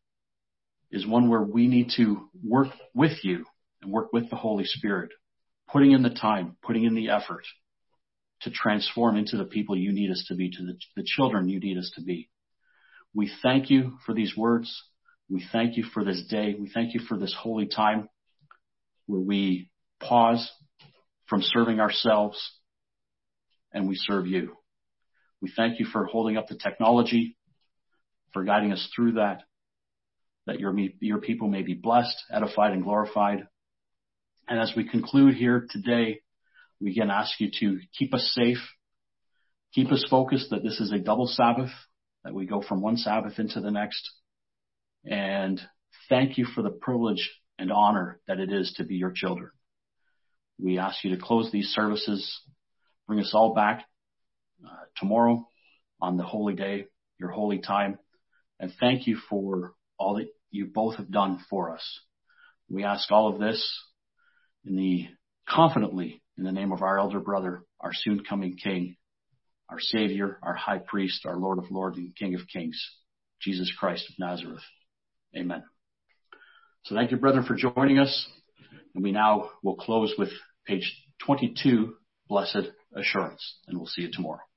is one where we need to work with you and work with the Holy Spirit, putting in the time, putting in the effort to transform into the people you need us to be, to the, the children you need us to be. We thank you for these words. We thank you for this day. We thank you for this holy time where we pause from serving ourselves and we serve you. We thank you for holding up the technology, for guiding us through that, that your, your people may be blessed, edified, and glorified. And as we conclude here today, we again ask you to keep us safe, keep us focused that this is a double Sabbath, that we go from one Sabbath into the next. And thank you for the privilege and honor that it is to be your children. We ask you to close these services, bring us all back uh, tomorrow on the holy day, your holy time. And thank you for all that you both have done for us. We ask all of this in the confidently in the name of our elder brother, our soon coming King, our Savior, our High Priest, our Lord of Lords and King of Kings, Jesus Christ of Nazareth. Amen. So thank you, brethren, for joining us. And we now will close with page twenty-two, Blessed Assurance. And we'll see you tomorrow.